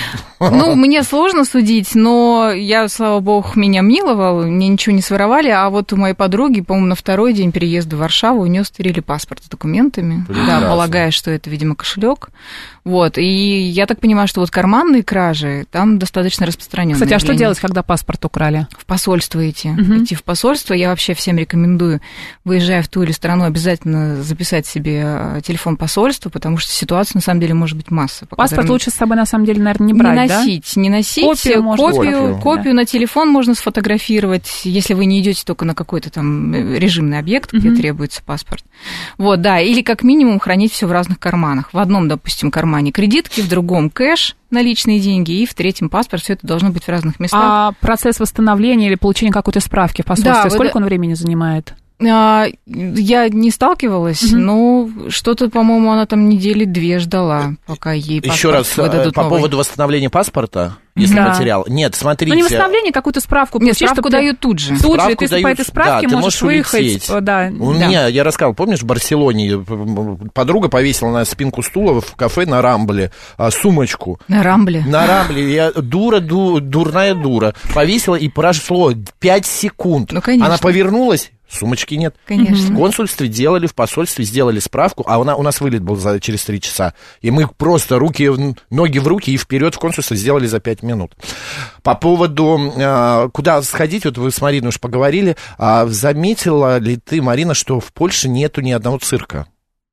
Ну, мне сложно судить, но я, слава богу, меня миловал, мне ничего не своровали, а вот у моей подруги, по-моему, на второй день переезда в Варшаву у нее стырили паспорт с документами, прекрасно. Да, полагая, что это, видимо, кошелек. Вот, и я так понимаю, что вот карманные кражи там достаточно распространённые. Кстати, а что делать, когда паспорт украли? В посольство идти. Угу. Идти в посольство. Я вообще всем рекомендую, выезжая в ту или страну, обязательно записать себе телефон посольства, потому что ситуация, на самом деле, может быть масса. Паспорт которым... лучше с собой, на самом деле, наверное, не брать, не носить, да? не носить. Копию, можно копию, копию. копию Да. на телефон можно сфотографировать, если вы не идете только на какой-то там режимный объект, где Мгм. требуется паспорт. Вот, да, или как минимум хранить все в разных карманах. В одном, допустим, кармане кредитки, в другом кэш, наличные деньги, и в третьем паспорт. Все это должно быть в разных местах. А процесс восстановления или получения какой-то справки в посольстве, Да, сколько вы- он времени занимает? А, я не сталкивалась, Мгм. но что-то, по-моему, она там недели две ждала, пока ей паспорт Еще раз, выдадут по новый. поводу восстановления паспорта, если Да. потерял. Нет, смотрите. Ну, не восстановление, какую-то справку Нет, получить, справку чтобы ты дают тут же. Тут же Справку ты по дают, этой справке да, ты можешь можешь выехать. улететь. Да, У да. меня, я рассказывал, помнишь, в Барселоне подруга повесила на спинку стула в кафе на Рамбле а, сумочку. На Рамбле. На Рамбле, я дура, ду, дурная дура. Повесила, и прошло пять секунд. Ну, конечно. Она повернулась, сумочки нет. Конечно. В консульстве делали, в посольстве сделали справку, а у нас, у нас вылет был за, через три часа. И мы просто руки, в- ноги в руки и вперед в консульство сделали за пять минут. По поводу, э, куда сходить, вот вы с Мариной уж поговорили, а заметила ли ты, Марина, что в Польше нету ни одного цирка?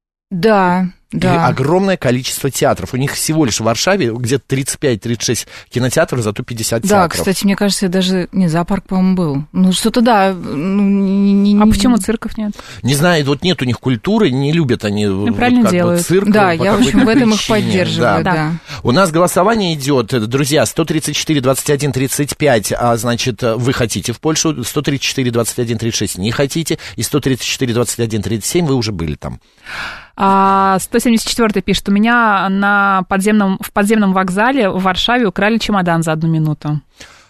Да, И да. огромное количество театров. У них всего лишь в Варшаве где-то тридцать пять тридцать шесть кинотеатров, зато пятьдесят Да, театров. кстати, мне кажется, даже не зоопарк, по-моему, был. Ну, что-то да. Ну, не, не- А не- почему цирков нет? Не знаю, вот нет у них культуры, не любят они вот правильно как бы делают. цирк. Да, по я, в общем, какой-то в этом их причине. поддерживаю, Да. да. У нас голосование идет, друзья, сто тридцать четыре двадцать один тридцать пять, а, значит, вы хотите в Польшу, сто тридцать четыре двадцать один тридцать шесть не хотите, и сто тридцать четыре двадцать один тридцать семь вы уже были там. А, сто семьдесят четвёртый пишет, у меня на подземном, в подземном вокзале в Варшаве украли чемодан за одну минуту.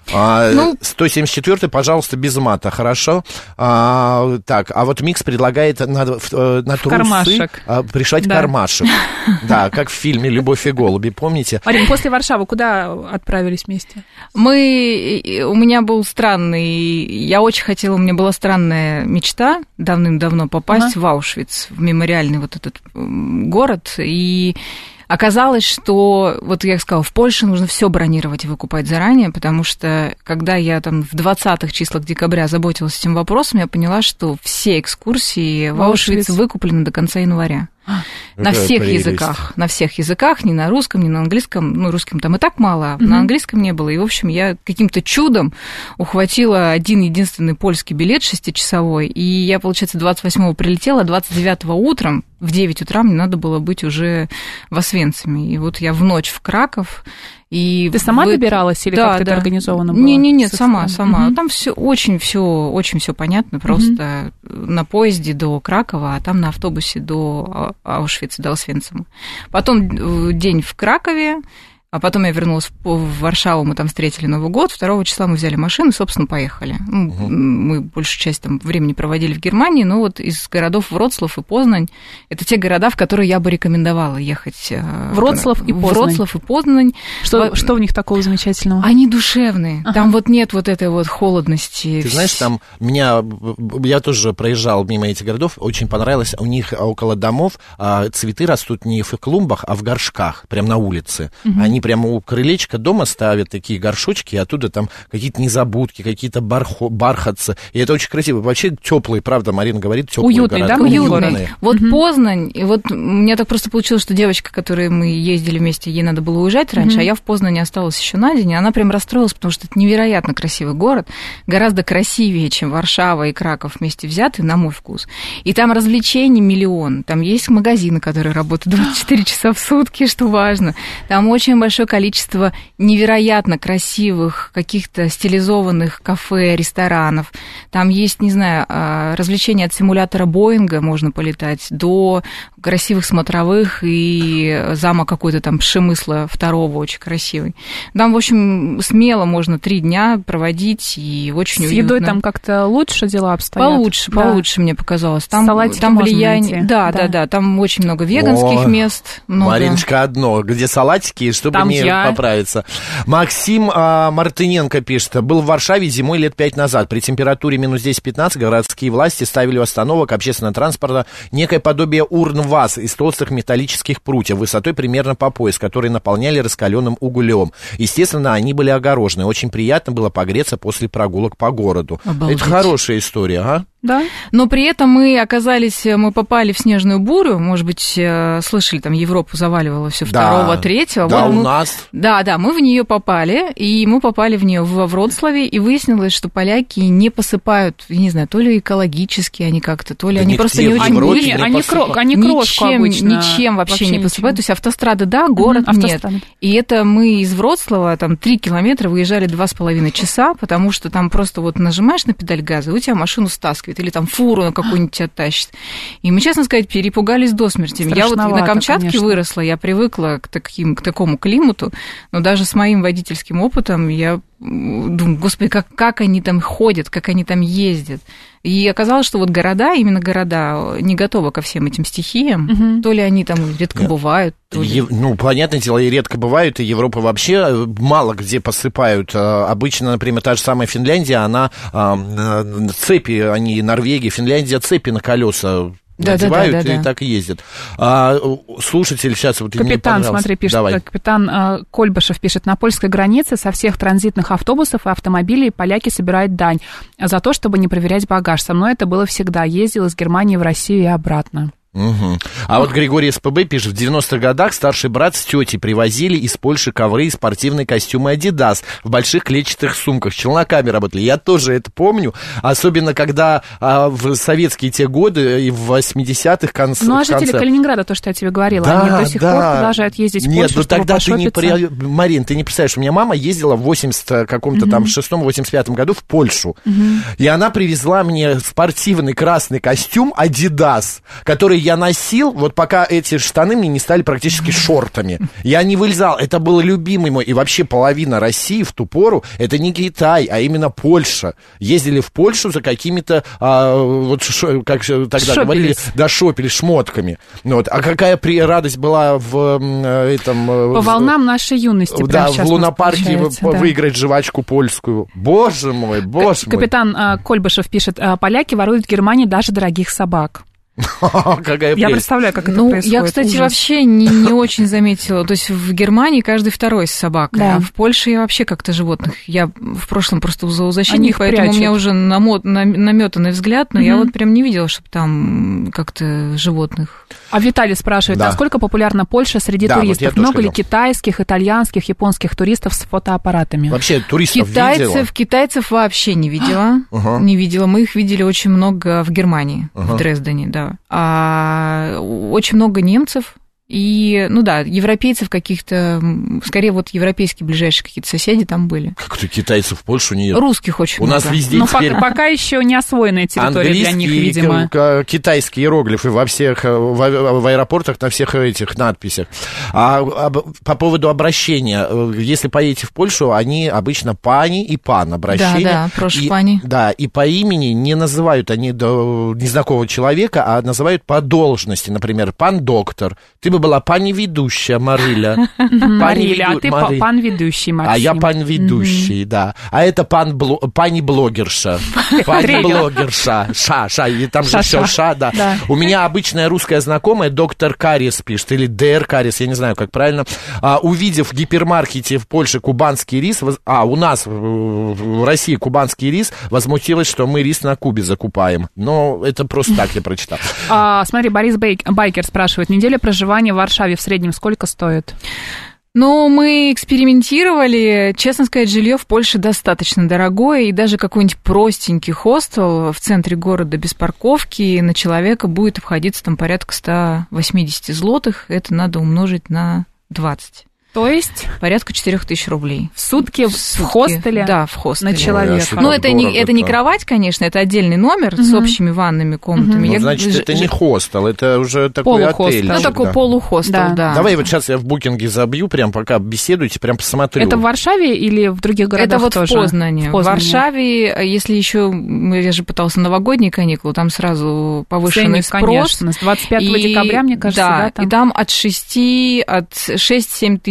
А, Ну- сто семьдесят четвёртый, пожалуйста, без мата, хорошо? А, так, а вот Микс предлагает на, в- э, на трусы кармашек. а, пришивать Да. кармашек. Да, как в фильме «Любовь и голуби», помните? Марин, после Варшавы куда отправились вместе? Мы, у меня был странный, я очень хотела, у меня была странная мечта давным-давно попасть Ага. в Аушвиц, в мемориальный вот этот м, город, и оказалось, что, вот я сказала, в Польше нужно все бронировать и выкупать заранее, потому что, когда я там в двадцатых числах декабря заботилась этим вопросом, я поняла, что все экскурсии в В Аушвиц. Аушвиц выкуплены до конца января. На Какая всех прелесть. языках, на всех языках, ни на русском, ни на английском, ну, русским там и так мало, а Мгм. на английском не было. И, в общем, я каким-то чудом ухватила один единственный польский билет шестичасовой, и я, получается, двадцать восьмого прилетела, а двадцать девятого утром в девять утра мне надо было быть уже в Освенциме. И вот я в ночь в Краков. И Ты сама в- добиралась или Да, как-то это да. организовано было? Не, не, нет, Со сама, стороны? сама. Мгм. Там все очень, все, очень все понятно. Просто на поезде до Кракова, а там на автобусе до А- Аушвица, до Освенцима. Потом э, день в Кракове. А потом я вернулась в в Варшаву, мы там встретили Новый год, второго числа мы взяли машину и, собственно, поехали. Ну, Мгм. Мы большую часть там времени проводили в Германии, но вот из городов Вроцлав и Познань — это те города, в которые я бы рекомендовала ехать. э, Вроцлав и Познань. Вроцлав и Познань. Что, Во- что в них такого замечательного? Они душевные. Ага. Там вот нет вот этой вот холодности. Ты знаешь, там меня, я тоже проезжал мимо этих городов, очень понравилось, у них около домов а, цветы растут не в клумбах, а в горшках, прям на улице. Мгм. Они прямо у крылечка дома ставят такие горшочки, и оттуда там какие-то незабудки, какие-то бархо, бархатцы, и это очень красиво. Вообще теплые, правда, Марина говорит, теплые Уютный, города. да, Уютный. город? Вот Мгм. Познань, и вот у меня так просто получилось, что девочка, которой мы ездили вместе, ей надо было уезжать раньше, Мгм. а я в Познане осталась еще на день, и она прям расстроилась, потому что это невероятно красивый город, гораздо красивее, чем Варшава и Краков вместе взятые, на мой вкус. И там развлечений миллион, там есть магазины, которые работают двадцать четыре часа в сутки, что важно. Там очень большое количество невероятно красивых каких-то стилизованных кафе, ресторанов. Там есть, не знаю, а, развлечения от симулятора Боинга, можно полетать, до красивых смотровых и зама какой-то там Пшемысла второго очень красивый. Там, в общем, смело можно три дня проводить и очень С уютно. едой там как-то лучше дела обстоят? Получше, Да. получше мне показалось. Там, Салатики там можно влияние. найти. Да, Да. да, да. Там очень много веганских О, мест. Много. Мариночка, одно, где салатики, чтобы Там не я. поправиться. Максим а, Мартыненко пишет, был в Варшаве зимой лет пять назад. При температуре минус десять-пятнадцать городские власти ставили у остановок общественного транспорта некое подобие урн ваз из толстых металлических прутьев высотой примерно по пояс, которые наполняли раскаленным углем. Естественно, они были огорожены. Очень приятно было погреться после прогулок по городу. Обалдеть. Это хорошая история, а? Да. Но при этом мы оказались, мы попали в снежную бурю, может быть, слышали, там Европу заваливало все второго, третьего. Да, вот у мы, нас. Да, да, мы в нее попали, и мы попали в нее во Вроцлаве, и выяснилось, что поляки не посыпают, я не знаю, то ли экологически они как-то, то ли Да они нигде просто не в очень Европе Они, не они, посыпают. кро- они крошку ничем, обычно. ничем вообще, вообще не ничем. посыпают. То есть автострады, да, город Мгм, нет. автострады. И это мы из Вроцлава, там, три километра выезжали два с половиной часа, потому что там просто вот нажимаешь на педаль газа, и у тебя машину стаскивает, или там фуру какую-нибудь тебя тащит. И мы, честно сказать, перепугались до смерти. Я вот на Камчатке конечно. выросла, я привыкла к, таким, к такому климату, но даже с моим водительским опытом я думаю, господи, как, как они там ходят, как они там ездят. И оказалось, что вот города, именно города, не готовы ко всем этим стихиям. Угу. То ли они там редко бывают, то ли... Е- ну, понятное дело, и редко бывают, и Европа вообще мало где посыпают. Обычно, например, та же самая Финляндия, она цепи, они Норвегия, Финляндия цепи на колеса да, надевают да, да, да, и да. так и ездят. А, слушатель сейчас... Вот капитан, смотри, пишет, Давай. капитан э, Кольбашев пишет, на польской границе со всех транзитных автобусов и автомобилей поляки собирают дань за то, чтобы не проверять багаж. Со мной это было всегда. Ездил из Германии в Россию и обратно. Угу. А вот Григорий СПБ пишет, в девяностых годах старший брат с тетей привозили из Польши ковры и спортивные костюмы Adidas в больших клетчатых сумках, челноками работали. Я тоже это помню, особенно когда а, в советские те годы и в восьмидесятых конце. Ну, а жители конце... Калининграда, то, что я тебе говорила, да, они до сих да. пор продолжают ездить в Польшу, Нет, ну чтобы тогда пошопиться. ты не... При... Марин, ты не представляешь, у меня мама ездила в восьмидесятом каком-то угу. там шестом восемьдесят пятом году в Польшу, угу. и она привезла мне спортивный красный костюм Adidas, который я носил, вот пока эти штаны мне не стали практически шортами. Я не вылезал. Это был любимый мой. И вообще половина России в ту пору, это не Китай, а именно Польша. Ездили в Польшу за какими-то, а, вот шо, как тогда шопились. говорили, да, шопили шмотками. Вот. А какая при... радость была в этом... По в, волнам нашей юности. Да, в лунопарке да. выиграть жвачку польскую. Боже мой, боже мой. Капитан а, Кольбашев пишет, поляки воруют в Германии даже дорогих собак. Какая я представляю, как это ну, происходит. Я, кстати, Ужас. вообще не, не очень заметила. То есть в Германии каждый второй с собакой, да. а в Польше я вообще как-то животных. Я в прошлом просто у зоозащитника, поэтому прячут. у меня уже намот, наметанный взгляд, но угу. я вот прям не видела, чтобы там как-то животных. А Виталий спрашивает, да. насколько популярна Польша среди да, туристов? Вот Много хотел. ли китайских, итальянских, японских туристов с фотоаппаратами? Вообще туристов китайцев, видела? Китайцев вообще не видела. Uh-huh. Не видела. Мы их видели очень много в Германии, uh-huh. в Дрездене, да. А очень много немцев. И, ну да, европейцев каких-то, скорее вот европейские ближайшие какие-то соседи там были. Как-то китайцев в Польшу нет. Русских очень У много. нас везде Но теперь... пока, пока еще не освоенная территория для них, видимо. Английские, китайские иероглифы во всех, в, в аэропортах на всех этих надписях. А, а по поводу обращения, если поедете в Польшу, они обычно пани и пан обращение. Да, да, прошу и, пани. Да, и по имени не называют они до незнакомого человека, а называют по должности. Например, пан доктор. Ты бы была пани ведущая, Марыля. Марыля, а ты пан ведущий, Максим. А я пан ведущий, да. А это пан пани блогерша. Пани блогерша. Ша, ша, и там же все ша, да. У меня обычная русская знакомая, доктор Карис пишет, или Дэр Карис, я не знаю, как правильно. Увидев в гипермаркете в Польше кубанский рис, а у нас в России кубанский рис, возмутилась, что мы рис на Кубе закупаем. Но это просто так я прочитал. Смотри, Борис Байкер спрашивает, неделя проживания в Варшаве в среднем сколько стоит? Ну, мы экспериментировали. Честно сказать, жилье в Польше достаточно дорогое, и даже какой-нибудь простенький хостел в центре города без парковки на человека будет обходиться там порядка сто восемьдесят злотых. Это надо умножить на двадцать. То есть? Порядка четыре тысячи рублей. В сутки в, в хостеле? Да, в хостеле. На человека. Ну, Но это не, это не кровать, конечно, это отдельный номер угу. с общими ванными комнатами. Ну, Я... значит, это не хостел, это уже такой отель. Ну, такой да. полухостел, да. да. Давай вот сейчас я в букинге забью, прям пока беседуете, прям посмотрю. Это в Варшаве или в других городах это вот тоже? В Познане. в Познане. В Варшаве, если еще, я же пытался новогодние каникулы, там сразу повышенный Ценник, спрос. конечно, с двадцать пятого и, декабря, мне кажется, да, да там. И там от шести, от шесть-семь тысяч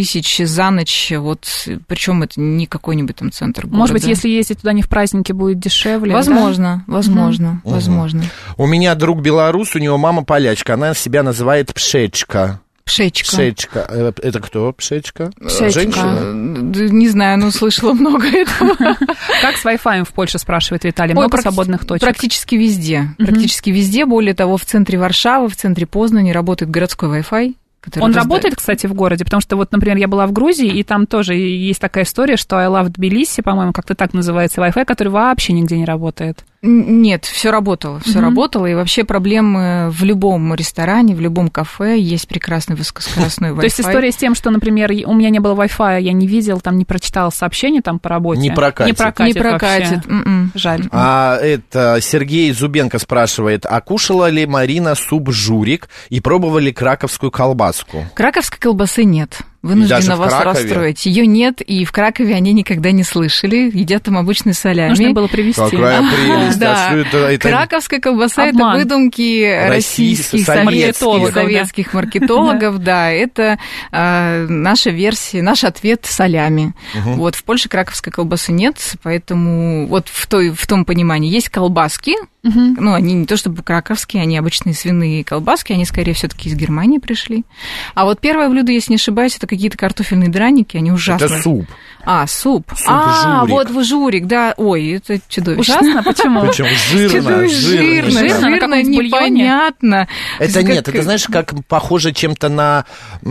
тысяч за ночь, вот, причем это не какой-нибудь там центр города. Может быть, если ездить туда не в праздники, будет дешевле? Возможно, да? возможно, угу. возможно. У меня друг белорус, у него мама полячка, она себя называет Пшечка. Пшечка. Пшечка. Это кто? Пшечка? Пшечка. Женщина? Не знаю, но слышала много этого. Как с Wi-Fi в Польше, спрашивает Виталий? Много Ой, свободных точек? Практически везде. Uh-huh. Практически везде. Более того, в центре Варшавы, в центре Познани работает городской Wi-Fi. Он раздает. Работает, кстати, в городе, потому что вот, например, я была в Грузии, и там тоже есть такая история, что I Love Tbilisi, по-моему, как-то так называется, Wi-Fi, который вообще нигде не работает. Нет, все работало, все mm-hmm. работало, и вообще проблемы в любом ресторане, в любом кафе есть прекрасный высокоскоростной Wi-Fi. То есть история с тем, что, например, у меня не было Wi-Fi, я не видел, там не прочитал сообщение там по работе. Не прокатит. Не прокатит, не прокатит. Жаль. А это Сергей Зубенко спрашивает, а кушала ли Марина суп «Журик» и пробовали ли краковскую колбаску? Краковской колбасы нет. Вынуждена вас расстроить. Ее нет, и в Кракове они никогда не слышали. Едят там обычные солями. Нужно было привезти. Какая прелесть. Да. А это, это... Краковская колбаса – это выдумки российских, советских, советских маркетологов. Да, это а, наша версия, наш ответ солями. Угу. Вот, в Польше краковской колбасы нет, поэтому вот в, той, в том понимании есть колбаски. Угу. Ну, они не то чтобы краковские, они обычные свиные колбаски, они скорее все-таки из Германии пришли. А вот первое блюдо, если не ошибаюсь, это какие-то картофельные драники, они ужасные. Это суп. А, суп. Суп а, журик. вот вы журик, да. Ой, это чудовищно. Ужасно? Почему? Причем жирно, жирно, жирно, жирно, непонятно. Это нет, это знаешь, как похоже чем-то на,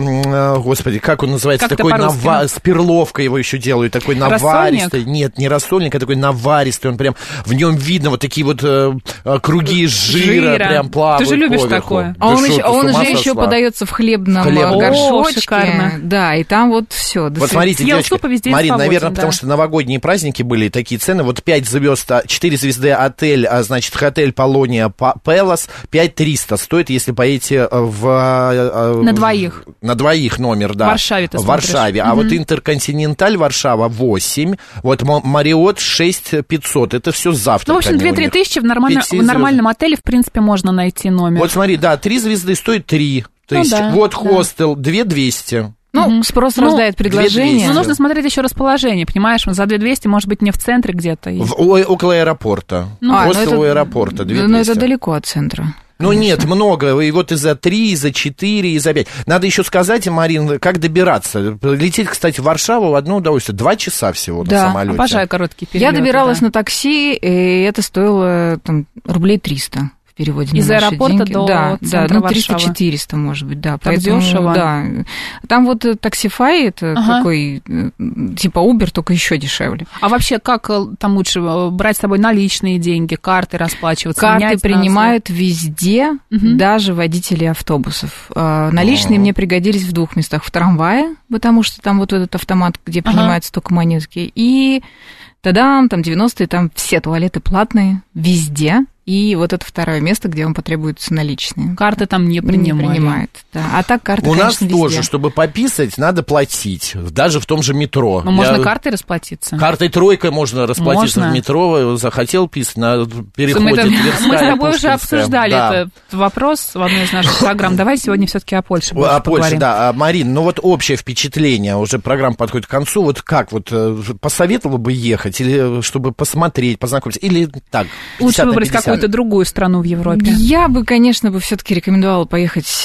господи, как он называется, такой нава... с перловкой его еще делают, такой наваристый. Нет, не рассольник, а такой наваристый, он прям, в нем видно вот такие вот круги жира, жира. Прям плавают. Ты же любишь поверху. Такое. А он, еще, он же еще подается в хлебном Хлеб. горшочке. О, да, и там вот все. Вот смотрите, девочки, Марина, наверное, да. потому что новогодние праздники были такие цены. Вот пять звезд, четыре звезды отель, а, значит, отель Полония Пелос, пять триста стоит, если поедете в... На двоих. На двоих номер, да. В Варшаве ты В Варшаве. А угу. вот Интерконтиненталь Варшава восемь, вот Мариот шесть пятьсот. Это все завтра. Ну, в общем, две-три тысячи в, нормально, в нормальном отеле, в принципе, можно найти номер. Вот смотри, да, три звезды стоит три. То ну, есть да, вот да. хостел две двести. Ну, угу. спрос ну, рождает предложение. Но нужно смотреть еще расположение, понимаешь? За две двести, может быть, не в центре где-то. В, около аэропорта. Ну, а, хостел у аэропорта, две двести. Но это далеко от центра. Ну, конечно. Нет, много. И вот и за три, и за четыре, и за пять. Надо еще сказать, Марин, как добираться. Лететь, кстати, в Варшаву одно удовольствие. Два часа всего да. на самолете. Обожаю короткие перелеты. Я добиралась да. на такси, и это стоило там, рублей триста. Переводим из аэропорта деньги. до да, да, ну триста-четыреста, может быть, да. Так поэтому, дешево. Да. Там вот Taxify, это ага. такой, типа Uber, только еще дешевле. А вообще, как там лучше брать с собой наличные деньги, карты расплачиваться? Карты принимают везде, угу. даже водители автобусов. Наличные А-а-а. мне пригодились в двух местах. В трамвае, потому что там вот этот автомат, где принимаются ага. только монетки, и тадам, там девяностые, там все туалеты платные, везде. И вот это второе место, где вам потребуются наличные. Карты там не принимают. Не принимает, да. А так карты, У конечно, нас везде. тоже, чтобы пописать, надо платить. Даже в том же метро. Но Я... можно картой расплатиться. Картой тройкой можно расплатиться можно. В метро. Захотел писать, на переходе мы, Тверская, мы с тобой уже Пушкинская. обсуждали да. этот вопрос в одной из наших программ. Давай сегодня все-таки о Польше больше О Польше, поговорим. да. Марин, ну вот общее впечатление, уже программа подходит к концу. Вот как, вот посоветовала бы ехать, или чтобы посмотреть, познакомиться, или так? Лучше выбрать какую-то другую страну в Европе? Я бы, конечно, бы все-таки рекомендовала поехать,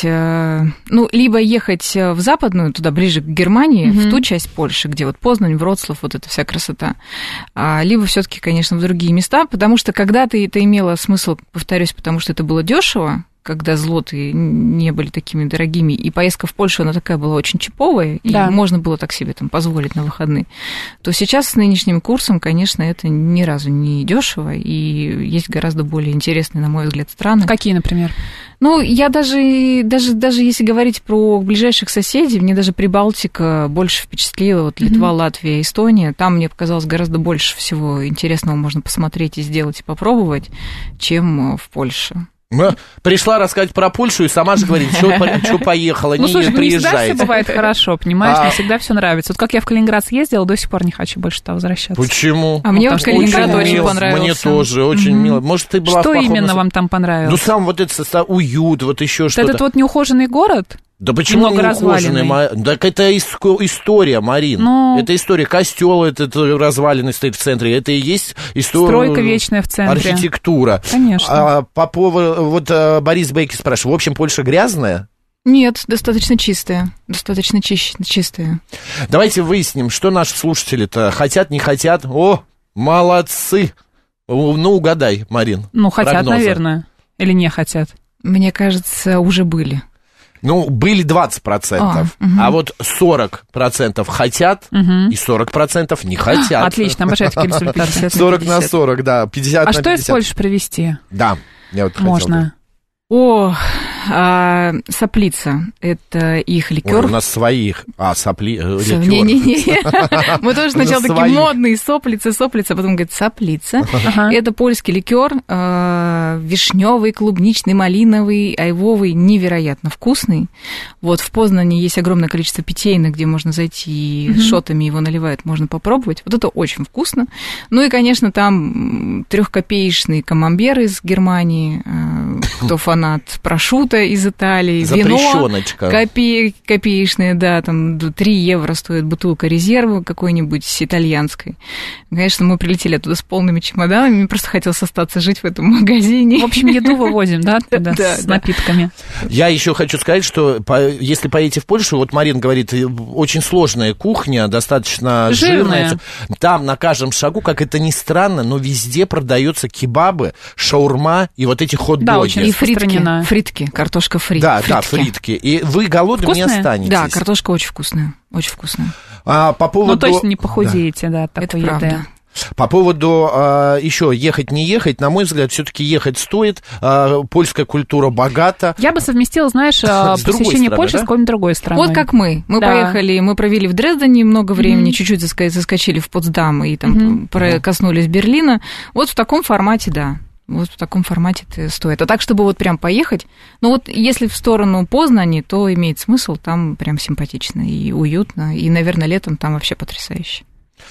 ну, либо ехать в западную, туда ближе к Германии, mm-hmm. в ту часть Польши, где вот Познань, Вроцлав, вот эта вся красота, либо все-таки, конечно, в другие места, потому что когда-то это имело смысл, повторюсь, потому что это было дешево, когда злоты не были такими дорогими, и поездка в Польшу, она такая была очень чиповая, да. и можно было так себе там позволить на выходные, то сейчас с нынешним курсом, конечно, это ни разу не дешево, и есть гораздо более интересные, на мой взгляд, страны. Какие, например? Ну, я даже, даже, даже если говорить про ближайших соседей, мне даже Прибалтика больше впечатлила, вот Литва, mm-hmm. Латвия, Эстония, там мне показалось гораздо больше всего интересного можно посмотреть и сделать, и попробовать, чем в Польше. Пришла рассказать про Польшу и сама же говорит, что поехала, ну, не слушай, приезжайте. Не всегда все бывает хорошо, понимаешь, а... не всегда все нравится. Вот как я в Калининград съездила, до сих пор не хочу больше туда возвращаться. Почему? А мне вот Калининград очень, очень понравился. Мне тоже очень mm-hmm. мило. Может, ты была что в похожем... именно вам там понравилось? Ну, сам вот этот состав, уют, вот еще что-то. Этот вот неухоженный город? Да почему не ухоженный? Так это история, Марин. Но... Это история. Костел этот разваленный стоит в центре. Это и есть история. Стройка вечная в центре. Архитектура. Конечно. А, по поводу... Вот Борис Бейки спрашивает. В общем, Польша грязная? Нет, достаточно чистая. Достаточно чист, чистая. Давайте выясним, что наши слушатели-то хотят, не хотят. О, молодцы. Ну, угадай, Марин. Ну, хотят, прогнозы. Наверное. Или не хотят? Мне кажется, уже были. Ну, были двадцать процентов, а, угу. а вот сорок процентов хотят, угу. и сорок процентов не хотят. Отлично, обожаю такие результаты. сорок на сорок, да, пятьдесят на пятьдесят. А что из Польши привезти? Да, я вот можно. О, а, соплица, это их ликер. Ой, у нас своих, а, сопли, ликер. Не-не-не, мы тоже сначала такие модные, соплица, соплица, а потом говорят соплица. Это польский ликер, вишневый, клубничный, малиновый, айвовый, невероятно вкусный. Вот в Познане есть огромное количество питейных, где можно зайти, шотами его наливают, можно попробовать. Вот это очень вкусно. Ну и, конечно, там трехкопеечные камамбер из Германии, кто фанат прошутто из Италии, вино копе... копеечное, да, там три евро стоит бутылка резерва какой-нибудь итальянской. Конечно, мы прилетели оттуда с полными чемоданами, мне просто хотелось остаться жить в этом магазине. В общем, еду вывозим, да, туда, да, с напитками. Я еще хочу сказать, что если поедете в Польшу, вот Марин говорит, очень сложная кухня, достаточно жирная. жирная. Там на каждом шагу, как это ни странно, но везде продаются кебабы, шаурма и вот эти хот-доги. Да, очень и фритки. Фритки, картошка фри. Да, фритки. да, фритки. И вы голодным не останетесь. Да, картошка очень вкусная, очень вкусная. А, по поводу... Ну, точно не похудеете, да, да такой еды. Это правда. По поводу а, еще ехать, не ехать, на мой взгляд, все-таки ехать стоит. А, польская культура богата. Я бы совместила, знаешь, посещение Польши с какой-нибудь другой страной. Вот как мы. Мы да. поехали, мы провели в Дрездене много времени, mm-hmm. чуть-чуть заскочили в Потсдам и там mm-hmm. коснулись Берлина. Вот в таком формате, да. Вот в таком формате это стоит. А так, чтобы вот прям поехать, ну вот если в сторону Познани, то имеет смысл, там прям симпатично и уютно, и, наверное, летом там вообще потрясающе.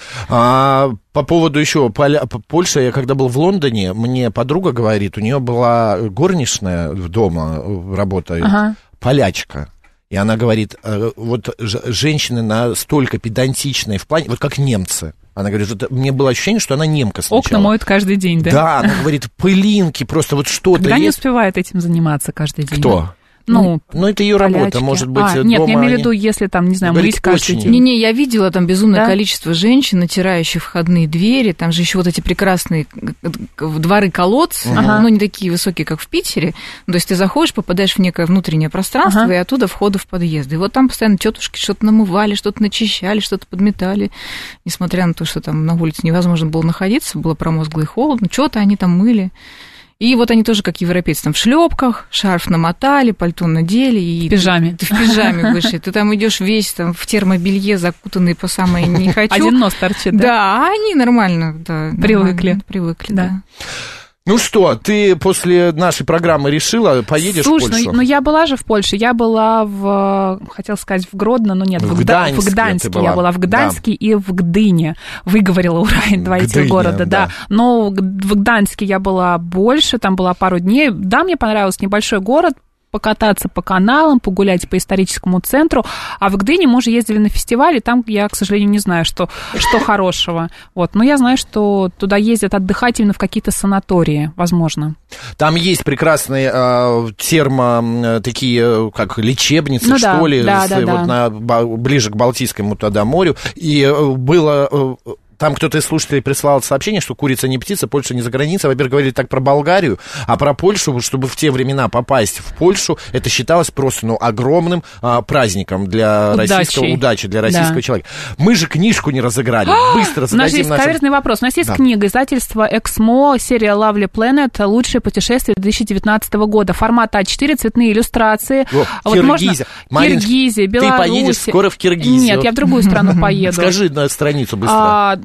А, по поводу еще Поля... Польши, я когда был в Лондоне, мне подруга говорит, у нее была горничная дома, работает, ага. полячка. И она говорит, вот женщины настолько педантичные в плане, вот как немцы. Она говорит, вот мне было ощущение, что она немка сначала. Окна моют каждый день, да? Да, она говорит, пылинки, просто вот что-то. Когда не успевает этим заниматься каждый день? Кто? Ну, ну, это ее полячки. работа, может быть, а, дома... Нет, я имею в виду, если там, не знаю, мыть каждый день. Не-не, я видела там безумное да? количество женщин, натирающих входные двери, там же еще вот эти прекрасные дворы-колодцы, ага. ну, не такие высокие, как в Питере, то есть ты заходишь, попадаешь в некое внутреннее пространство, ага. и оттуда входы в подъезды. И вот там постоянно тетушки что-то намывали, что-то начищали, что-то подметали, несмотря на то, что там на улице невозможно было находиться, было промозгло и холодно, что-то они там мыли. И вот они тоже, как европейцы, там в шлепках, шарф намотали, пальто надели. И в пижаме. Ты в пижаме вышли. Ты там идешь весь там, в термобелье, закутанный по самое не хочу. Один нос торчит, да? Да, они нормально, да. Привыкли. Нормально, привыкли, да. да. Ну что, ты после нашей программы решила, поедешь Слушай, в Польшу? Слушай, ну, ну я была же в Польше, я была в, хотел сказать, в Гродно, но нет, в, в Гданьске, в Гданьске была. я была, в Гданьске да. и в Гдыне, выговорила ура, два этих города, да. да. Но в Гданьске я была больше, там была пару дней, да, мне понравился небольшой город, покататься по каналам, погулять по историческому центру, а в Гдыне мы уже ездили на фестиваль, и там я, к сожалению, не знаю, что, что хорошего. Вот. Но я знаю, что туда ездят отдыхать именно в какие-то санатории, возможно. Там есть прекрасные э, термо, такие, как лечебницы, ну, что да, ли, да, с, да, вот да. На, ближе к Балтийскому тогда морю, и было... Там кто-то из слушателей прислал сообщение, что курица не птица, Польша не за границей. Во-первых, говорили так про Болгарию, а про Польшу, чтобы в те времена попасть в Польшу, это считалось просто ну, огромным а, праздником для Удачей. российского удачи, для российского да. человека. Мы же книжку не разыграли. Быстро зададим У нас есть нашим... каверзный вопрос. У нас есть да. книга издательства «Эксмо», серия «Lovely Planet», «Лучшее путешествие две тысячи девятнадцатого года». Формат а четыре, цветные иллюстрации. О, вот Киргизия. Киргизия, Беларусь. Ты поедешь скоро в Киргизию. Нет, я в другую страну поеду. Скажи на страницу быстро. А,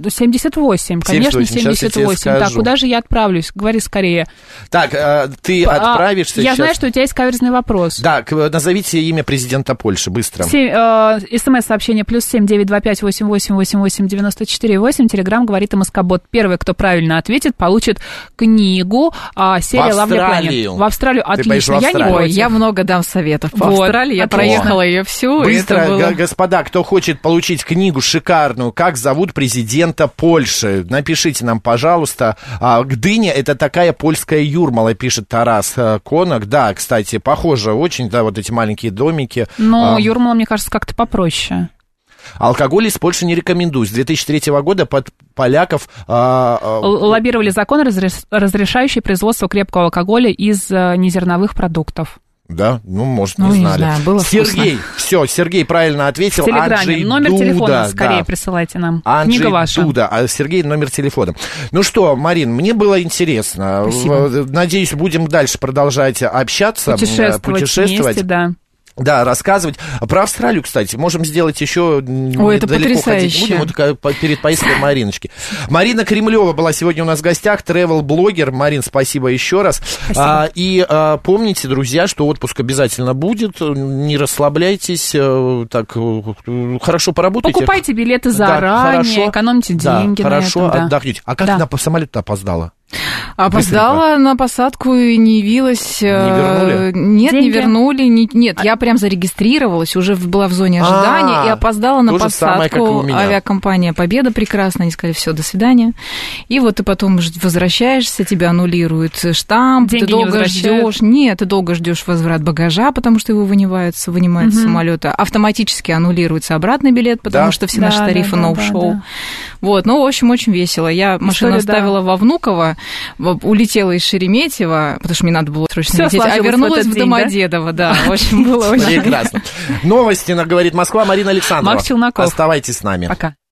семьдесят восемь, конечно, семьдесят восемь. Так, куда же я отправлюсь? Говори скорее. Так, ты отправишься а, Я сейчас... знаю, что у тебя есть каверзный вопрос. Да, назовите имя президента Польши, быстро. СМС-сообщение плюс семь девять два пять восемь восемь восемь восемь девяносто четыре восемь. Телеграм говорит МСК-бот. Первый, кто правильно ответит, получит книгу серия в Австралию. В Австралию. Отлично. Я не Ой, я много дам советов по вот. Австралии. Я Отлично. проехала ее всю. Быстро, было... господа, кто хочет получить книгу шикарную, как зовут президента Польши, напишите нам, пожалуйста. Гдыня — это такая польская Юрмала, пишет Тарас Конок. Да, кстати, похоже очень, да, вот эти маленькие домики. Но а... Юрмала, мне кажется, как-то попроще. Алкоголь из Польши не рекомендую. С две тысячи третьего года под поляков... А, а... Лоббировали закон, разрешающий производство крепкого алкоголя из незерновых продуктов. Да, ну, может, не ну, знали. Не знаю, было Сергей, вкусно. Все, Сергей правильно ответил. В Телеграме. Анджей Номер Дуда, телефона скорее да. присылайте нам. Анджей Книга ваша. Дуда, а Сергей номер телефона. Ну что, Марин, мне было интересно. Спасибо. Надеюсь, будем дальше продолжать общаться, путешествовать, путешествовать. Вместе, да. Да, рассказывать. Про Австралию, кстати, можем сделать еще. Ой, это далеко потрясающе. ходить будем, вот перед поездкой Мариночки. Марина Кремлева была сегодня у нас в гостях, тревел-блогер. Марин, спасибо еще раз. А, и а, помните, друзья, что отпуск обязательно будет. Не расслабляйтесь, так хорошо поработайте. Покупайте билеты заранее, да, экономьте деньги. Да, хорошо на этом, да. отдохните. А как да. она по самолету опоздала? Опоздала на посадку и не явилась. Не вернули? Нет, Деньги? не вернули. Не, нет, а... я прям зарегистрировалась, уже была в зоне ожидания А-а-а. и опоздала на То же посадку. самое, как и у меня. Авиакомпания «Победа» прекрасно. Они сказали, все, до свидания. И вот ты потом возвращаешься, тебя аннулируют штамп, деньги ты долго ждешь. Нет, ты долго ждешь возврат багажа, потому что его вынимают, вынимают угу. с самолета. Автоматически аннулируется обратный билет, потому да. что все да, наши тарифы да, ноу-шоу. Да, да. Вот, ну, в общем, очень весело. Я История, машину оставила да. во Внуково, улетела из Шереметьево, потому что мне надо было срочно лететь, а вернулась в, в Домодедово, да, да. Очень было очень прекрасно. Новости, говорит Москва, Марина Александрова. Макс Челноков. Оставайтесь с нами. Пока.